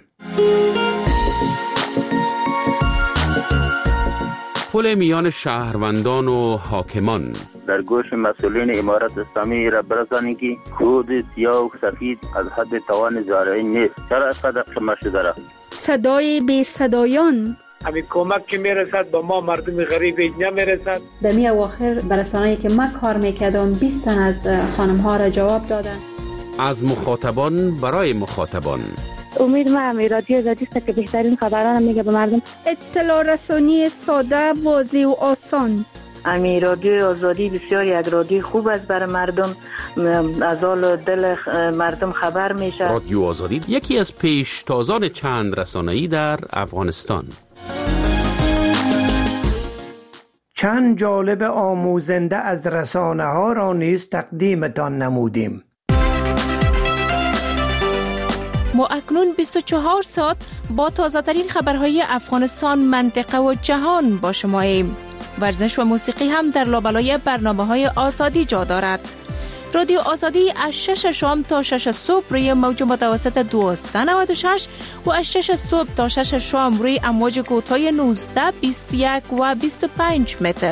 پل میان شهروندان و حاکمان. در گوش مسئولین امارت اسلامی را برسانی که خود سیاه و سفید از حد توان زارعین نیست. چرا اینقدر خمه شده را؟ صدای بی صدایان. همین کمک که میرسد با ما مردم غریب اینجا میرسد. در می اواخر برسانه‌ای که من کار میکردم بیست تن از خانم ها را جواب دادن. از مخاطبان برای مخاطبان. امید من رادیو آزادی است که بهترین خبران میگه به مردم. اطلاع رسانی ساده، واضح و آسان. امی رادیو آزادی بسیار یک رادیو خوب است برای مردم، از حال دل مردم خبر میشه. رادیو آزادی یکی از پیشتازان چند رسانه‌ای در افغانستان. چند جالب آموزنده از رسانه ها را نیز تقدیمتان نمودیم. ما اکنون بیست و چهار ساعت با تازه ترین خبرهای افغانستان، منطقه و جهان با شماییم. ورزش و موسیقی هم در لابلای برنامه‌های آزادی جا دارد. رادیو آزادی از شش شام تا شش صبح روی موج متوسط دویست و نود و شش و از شش صبح تا شش شام روی امواج کوتاه نوزده، بیست و یک و بیست و پنج متر.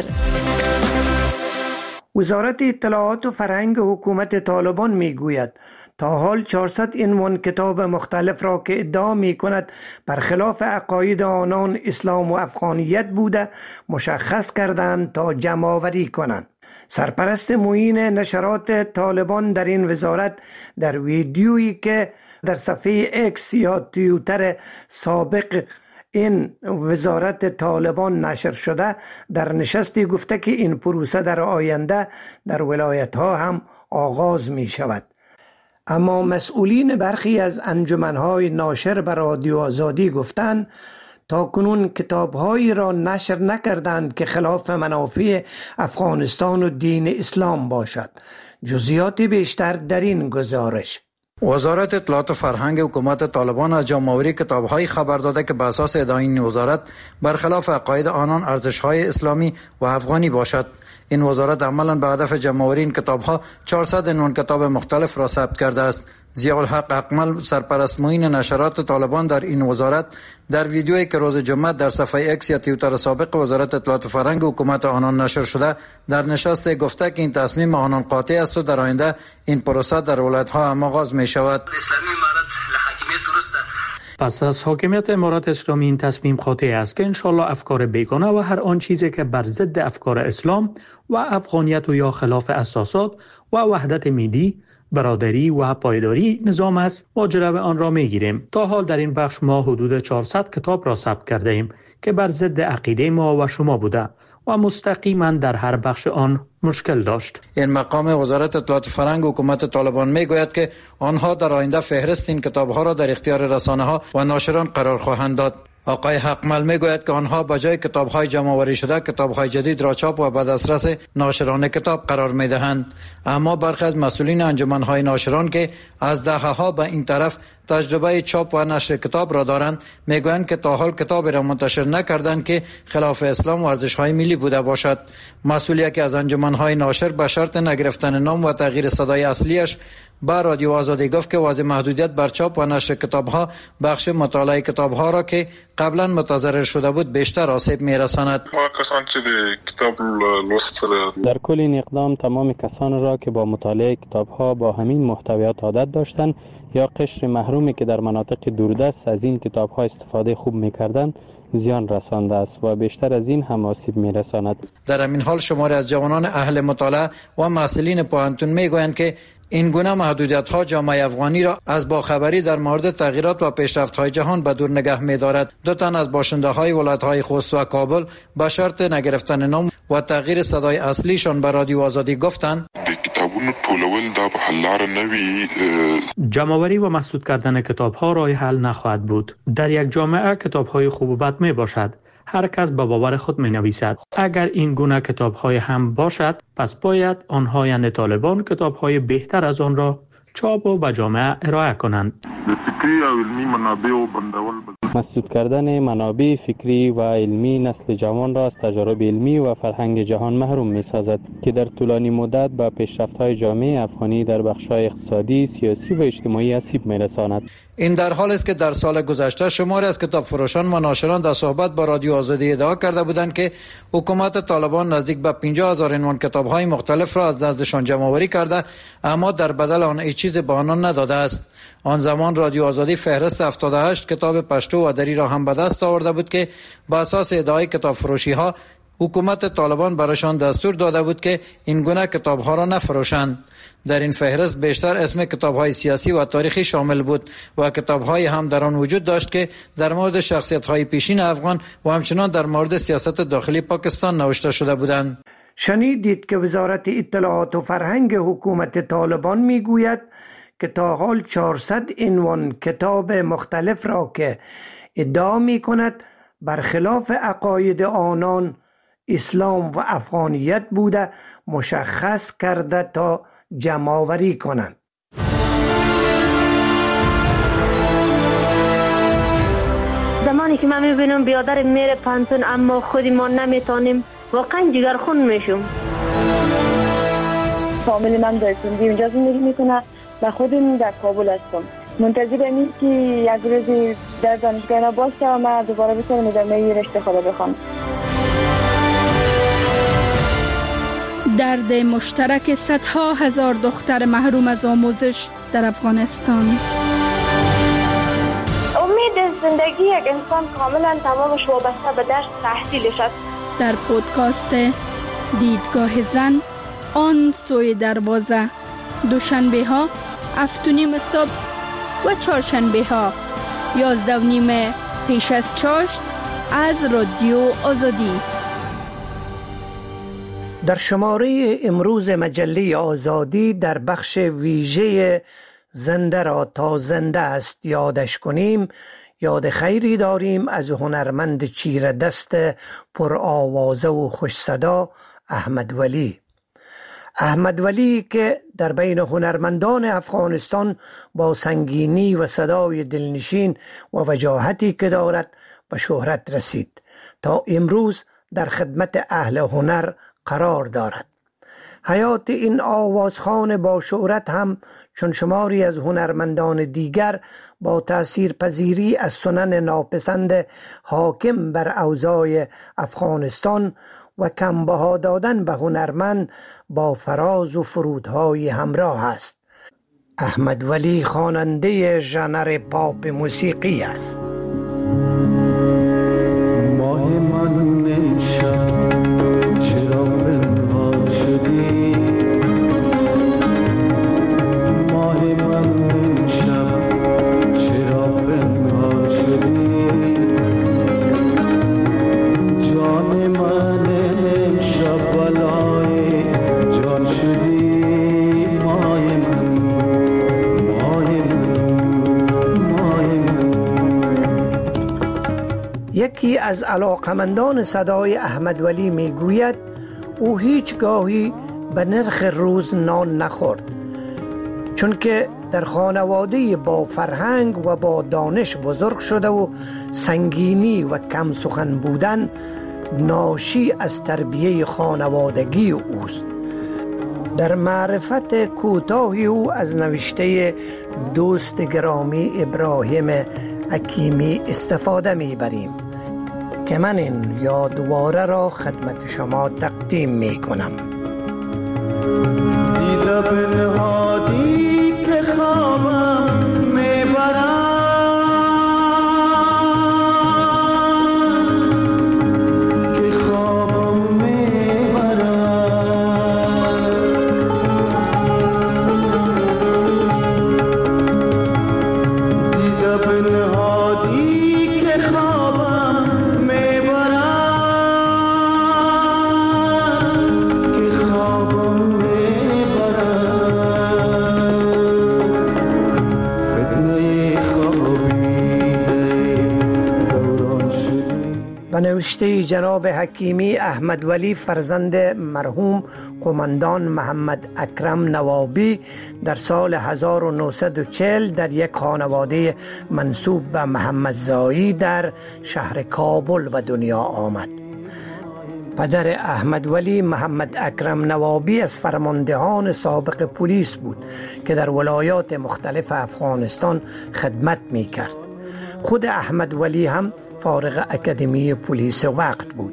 وزارت اطلاعات و فرهنگ حکومت طالبان میگوید تا حال چهارصد عنوان کتاب مختلف را که ادعا می کند برخلاف عقاید آنان اسلام و افغانیت بوده مشخص کردند تا جمع آوری کنند. سرپرست معین نشرات طالبان در این وزارت در ویدیویی که در صفحه اکس یا توییتر سابق این وزارت طالبان نشر شده در نشستی گفته که این پروسه در آینده در ولایت ها هم آغاز می شود. اما مسئولین برخی از انجمنهای ناشر بر رادیو آزادی گفتند تا کنون کتابهایی را نشر نکردند که خلاف منافع افغانستان و دین اسلام باشد. جزئیات بیشتر در این گزارش. وزارت اطلاعات و فرهنگ حکومت طالبان از جمع‌آوری کتاب‌های خبر داده که به اساس ادعای این وزارت برخلاف عقاید آنان ارزش‌های اسلامی و افغانی باشد. این وزارت عملاً به هدف جمع‌آوری این کتاب‌ها چهارصد عنوان کتاب مختلف را ثبت کرده است. ضیاءالحق اکمل، سرپرست معین نشرات طالبان در این وزارت، در ویدیویی که روز جمعه در صفحه اکس یا توییتر سابق وزارت اطلاعات و فرهنگ حکومت آنان نشر شده در نشست گفته که این تصمیم آنان قاطع است و در آینده این پروسه در ولایت‌ها هم آغاز می شود. اسلامی امارت لحاکمیت درسته. پس از حاکمیت امارات اسلامی این تصمیم خاطئ است که انشالله افکار بیگانه و هر آن چیزی که بر ضد افکار اسلام و افغانیت و یا خلاف اساسات و وحدت ملی، برادری و پایداری نظام است ماجرا آن را میگیریم. تا حال در این بخش ما حدود چهارصد کتاب را ثبت کرده ایم که بر ضد عقیده ما و شما بوده و مستقیما در هر بخش آن مشکل داشت. این مقام وزارت اطلاعات فرهنگ حکومت طالبان میگوید که آنها در آینده فهرست این کتاب‌ها را در اختیار رسانه‌ها و ناشران قرار خواهند داد. آقای حقمل میگوید که آنها به جای کتاب‌های جمع‌آوری شده کتاب‌های جدید را چاپ و به دسترس ناشران کتاب قرار می‌دهند. اما برخی از مسئولین انجمن‌های ناشران که از دهه‌ها به این طرف تجربه چاپ و نشر کتاب را دارند میگویند که تا حال کتابی را منتشر نکردند که خلاف اسلام و ارزش‌های ملی بوده باشد. مسئولی که از انجمن‌های ناشر به شرط نگرفتن نام و تغییر صدای اصلیش با رادیو آزادی گفت که واضح محدودیت بر چاپ و نشر کتاب‌ها بخش مطالعه کتاب‌ها را که قبلا متضرر شده بود بیشتر آسیب می‌رساند. در کل این اقدام تمام کسان را که با مطالعه کتاب‌ها با همین محتویات عادت داشتند یا قشر محرومی که در مناطق دوردست از این کتاب‌ها استفاده خوب می‌کردند زیان رسانده است و بیشتر از این هم آسیب می‌رساند. در همین حال شماری از جوانان اهل مطالعه و محصلین پوهنتون می‌گویند که این گونه محدودیت‌ها جامعه افغانی را از باخبری در مورد تغییرات و پیشرفت‌های جهان به دور نگه می‌دارد. دو تن از باشنده‌های ولایت‌های خوست و کابل به شرط نگرفتن نام و تغییر صدای اصلیشان به رادیو آزادی گفتند د کتابونو ټولول دا کتاب حل نوی. جمع‌آوری و مسدود کردن کتاب‌ها راه حل نخواهد بود. در یک جامعه کتاب‌های خوب و بد می باشد. هر کس به باور خود می نویسد. اگر این گونه کتاب‌های هم باشد، پس باید آنها یعنی طالبان کتاب‌های بهتر از آن را چاپ و به جامعه ارائه کنند. مسدود کردن منابع فکری و علمی نسل جوان را از تجارب علمی و فرهنگ جهان محروم می سازد که در طولانی مدت به پیشرفت‌های جامعه افغانی در بخش‌های اقتصادی، سیاسی و اجتماعی آسیب می رساند. این در حالی است که در سال گذشته شماری از کتاب فروشان و ناشران در صحبت با رادیو آزادی ادعا کرده بودند که حکومت طالبان نزدیک به پنجاه هزار عنوان کتاب‌های مختلف را از نزدشان جمع‌آوری کرده، اما در بدل آن هیچ چیز به آنان نداده است. آن زمان رادیو آزادی فهرست هفتاد و هشت کتاب پشتو و دری را هم به دست آورده بود که با اساس ادعای کتاب فروشی ها حکومت طالبان برایشان دستور داده بود که این گونه کتاب ها را نفروشند. در این فهرست بیشتر اسم کتاب های سیاسی و تاریخی شامل بود و کتاب های هم در آن وجود داشت که در مورد شخصیت های پیشین افغان و همچنان در مورد سیاست داخلی پاکستان نوشته شده بودند. شنیدید که وزارت اطلاعات و فرهنگ حکومت طالبان میگوید که تا حال چهارصد عنوان کتاب مختلف را که ادعا می کند برخلاف عقاید آنان اسلام و افغانیت بوده مشخص کرده تا جمع‌آوری کنند. زمانی که من میبینم بیادر میره پانتون اما خودی ما نمیتونیم، واقعا جگرخون میشم. فامیل من در سندی اونجا زندگی میکنه و خودم در کابل هستم. منتظرم این که یک روزی در دانشگاه اینا باشه و من دوباره بتونم ادامه رشته خود بخوام. درد مشترک صدها هزار دختر محروم از آموزش در افغانستان. امید زندگی یک انسان کاملا تمامش وابسته به درس تحصیلش است. در پودکاست دیدگاه زن آن سوی دروازه، دوشنبه ها هفت و نیم صبح و چهارشنبه ها یازده و نیم پیش از چاشت از رادیو آزادی. در شماره امروز مجله آزادی در بخش ویژه زنده را تا زنده است یادش کنیم، یاد خیری داریم از هنرمند چیره دست پر آوازه و خوش صدا احمد ولی. احمد ولی که در بین هنرمندان افغانستان با سنگینی و صدای دلنشین و وجاهتی که دارد به شهرت رسید، تا امروز در خدمت اهل هنر قرار دارد. حیات این آوازخوان با شهرت هم چون شماری از هنرمندان دیگر با تأثیر پذیری از سنن ناپسند حاکم بر اوضاع افغانستان و کمبها دادن به هنرمند با فراز و فرودهای همراه است. احمد ولی خواننده ژانر پاپ موسیقی است. ماه من شب چرا پنهان شدی، ماه من شب چرا پنهان شدی، جان من شب بلای جان شدی، ماه من ماه من ماه من. یکی از علاقمندان صدای احمد ولی می گوید او هیچ گاهی به نرخ روز نان نخورد، چون که در خانواده با فرهنگ و با دانش بزرگ شده و سنگینی و کم سخن بودن ناشی از تربیه خانوادگی اوست. در معرفت کوتاهی او از نوشته دوست گرامی ابراهیم حکیمی استفاده میبریم که من این یادواره را خدمت شما تقدیم میکنم. دیده بنهادی که خوابم میبرم، که خوابم میبرم، دیده بنهادی که خوابم میبرم، که خوابم میبرم. به نوشته جناب حکیمی احمد ولی فرزند مرحوم قماندان محمد اکرم نوابی در سال هزار و نهصد و چهل در یک خانواده منسوب به محمدزایی در شهر کابل به دنیا آمد. پدر احمد ولی محمد اکرم نوابی از فرماندهان سابق پلیس بود که در ولایات مختلف افغانستان خدمت می کرد. خود احمد ولی هم فارغ اکادمی پلیس وقت بود.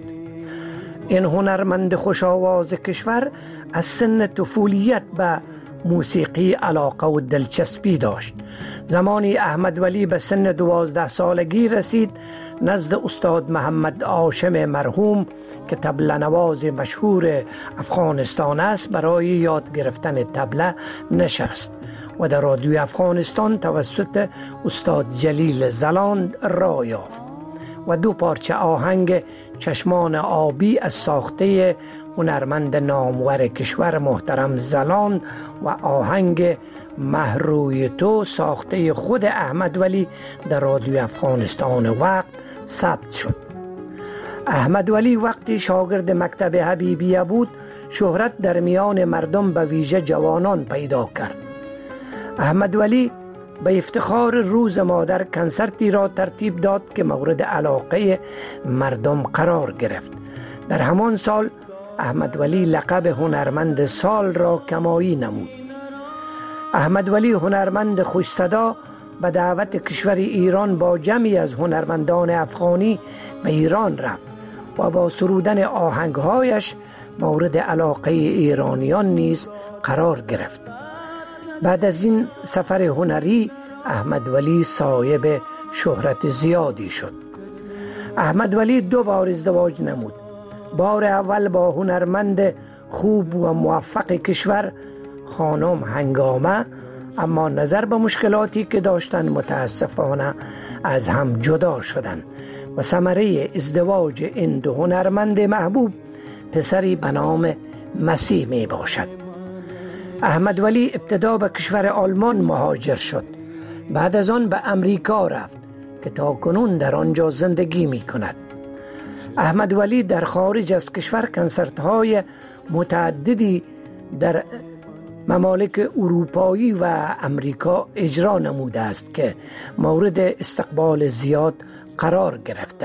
این هنرمند خوش آواز کشور از سن طفولیت به موسیقی علاقه و دلچسپی داشت. زمانی احمد ولی به سن دوازده سالگی رسید، نزد استاد محمد هاشم مرحوم که طبله نواز مشهور افغانستان است برای یاد گرفتن طبله نشست و در رادیوی افغانستان توسط استاد جلیل زلاند راه یافت و دو پارچه آهنگ چشمان آبی از ساخته هنرمند نامور کشور محترم زلاند و آهنگ مهروی تو ساخته خود احمد ولی در رادیوی افغانستان وقت ثبت شد. احمد ولی وقتی شاگرد مکتب حبیبیه بود شهرت در میان مردم به ویژه جوانان پیدا کرد. احمد ولی به افتخار روز مادر کنسرتی را ترتیب داد که مورد علاقه مردم قرار گرفت. در همان سال احمد ولی لقب هنرمند سال را کمایی نمود. احمد ولی هنرمند خوش صدا به دعوت کشور ایران با جمعی از هنرمندان افغانی به ایران رفت و با سرودن آهنگهایش مورد علاقه ایرانیان نیز قرار گرفت. بعد از این سفر هنری احمد ولی صاحب شهرت زیادی شد. احمد ولی دو بار ازدواج نمود. بار اول با هنرمند خوب و موفق کشور خانم هنگامه، اما نظر به مشکلاتی که داشتن متاسفانه از هم جدا شدند و ثمره ازدواج این دو هنرمند محبوب پسری به نام مسیح می باشد. احمد ولی ابتدا به کشور آلمان مهاجر شد. بعد از آن به امریکا رفت که تا کنون در آنجا زندگی می کند. احمد ولی در خارج از کشور کنسرت های متعددی در ممالک اروپایی و امریکا اجرا نموده است که مورد استقبال زیاد قرار گرفته.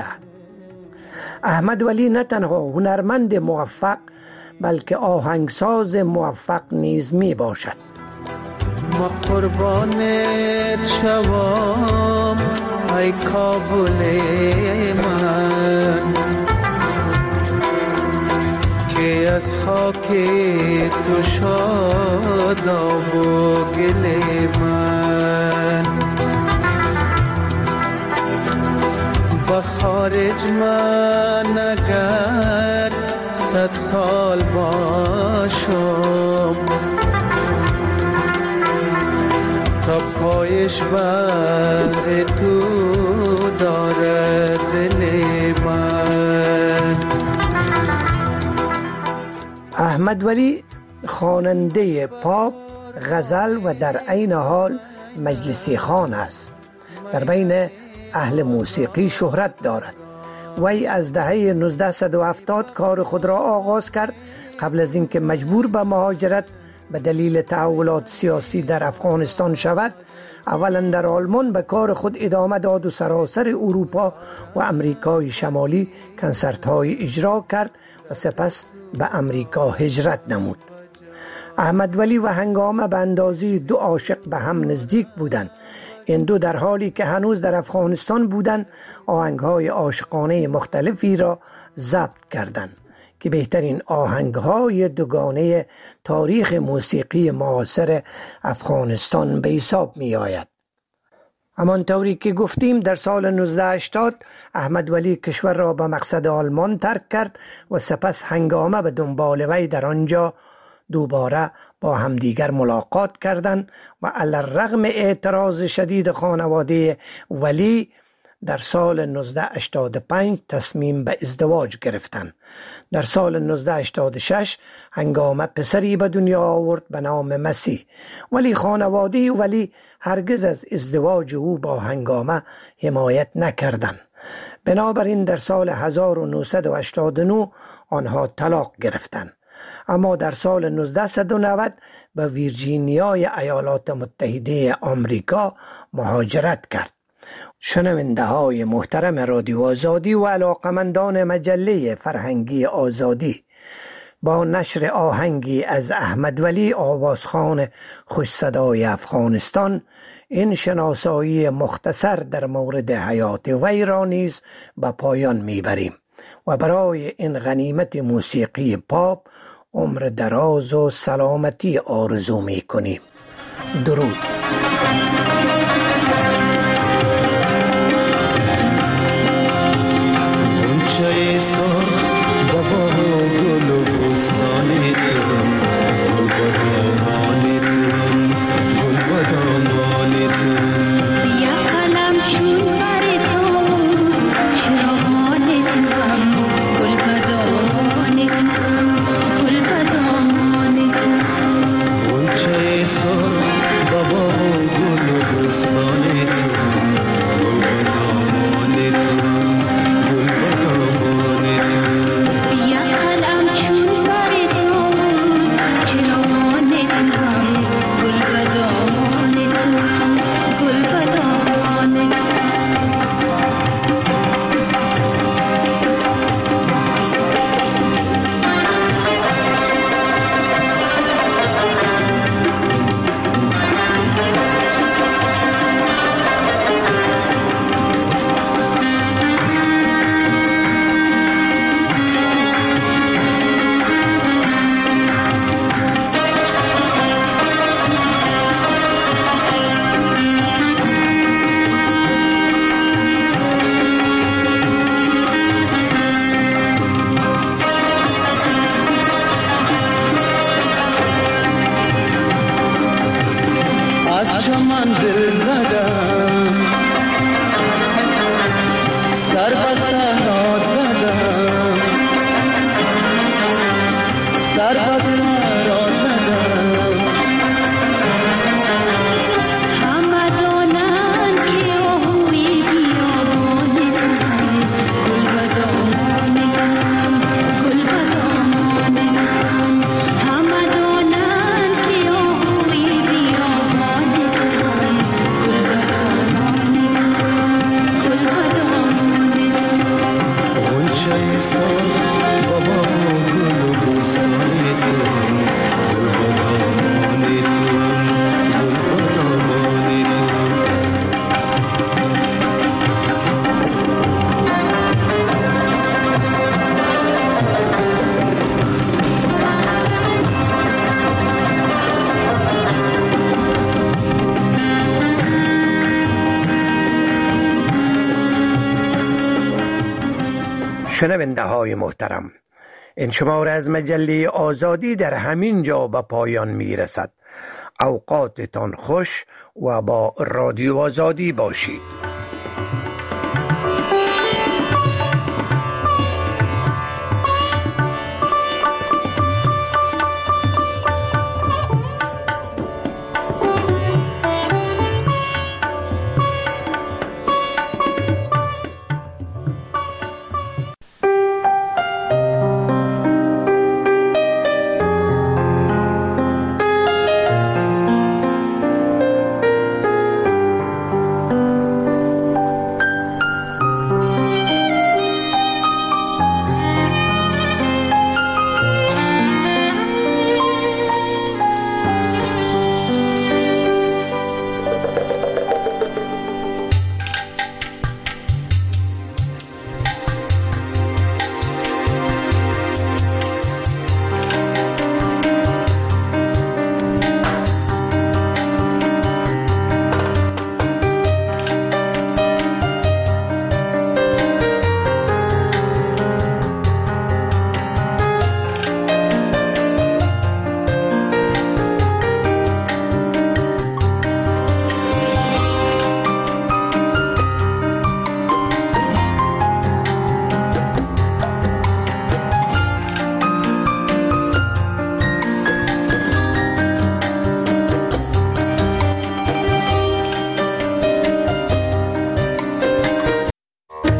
احمد ولی نه تنها هنرمند موفق بلکه آهنگساز موفق نیز می باشد. ما قربانت شوام ای کابل من که از خاک تو شاداب و گل من با خارج من اگر صد سال باشم تا پایش بر تو دارد دل من. احمد ولی خواننده پاپ، غزل و در عین حال مجلسی خوان است. در بین اهل موسیقی شهرت دارد. وی از دهه نوزده و هفتاد کار خود را آغاز کرد. قبل از اینکه مجبور به مهاجرت به دلیل تحولات سیاسی در افغانستان شود، اولا در آلمان به کار خود ادامه داد و سراسر اروپا و امریکای شمالی کنسرت های اجرا کرد و سپس به امریکا هجرت نمود. احمد ولی و هنگامه به اندازه دو عاشق به هم نزدیک بودند. این دو در حالی که هنوز در افغانستان بودند آهنگ‌های عاشقانه مختلفی را ضبط کردند که بهترین آهنگ‌های دوگانه تاریخ موسیقی معاصر افغانستان به حساب می‌آید. همانطوری که گفتیم در سال نوزده هشتاد احمد ولی کشور را به مقصد آلمان ترک کرد و سپس هنگامه به دنبال وی در آنجا دوباره با همدیگر ملاقات کردند و علی الرغم اعتراض شدید خانواده ولی در سال نوزده هشتاد و پنج تصمیم به ازدواج گرفتند. در سال نوزده هشتاد و شش هنگامه پسری به دنیا آورد به نام مسیح، ولی خانواده ولی هرگز از ازدواج او با هنگامه حمایت نکردند. بنابراین در سال هزار و نهصد و هشتاد و نه آنها طلاق گرفتند، اما در سال نوزده نود به ویرجینیای ایالات متحده آمریکا مهاجرت کرد. شنونده های محترم رادیو آزادی و علاقمندان مجله فرهنگی آزادی، با نشر آهنگی از احمد ولی آوازخوان خوش صدای افغانستان این شناسایی مختصر در مورد حیات وی را نیز به پایان میبریم و برای این غنیمت موسیقی پاپ عمر دراز و سلامتی آرزو میکنیم. درود. شنونده های محترم، این شماره از مجله آزادی در همین جا به پایان می رسد. اوقاتتان خوش و با رادیو آزادی باشید.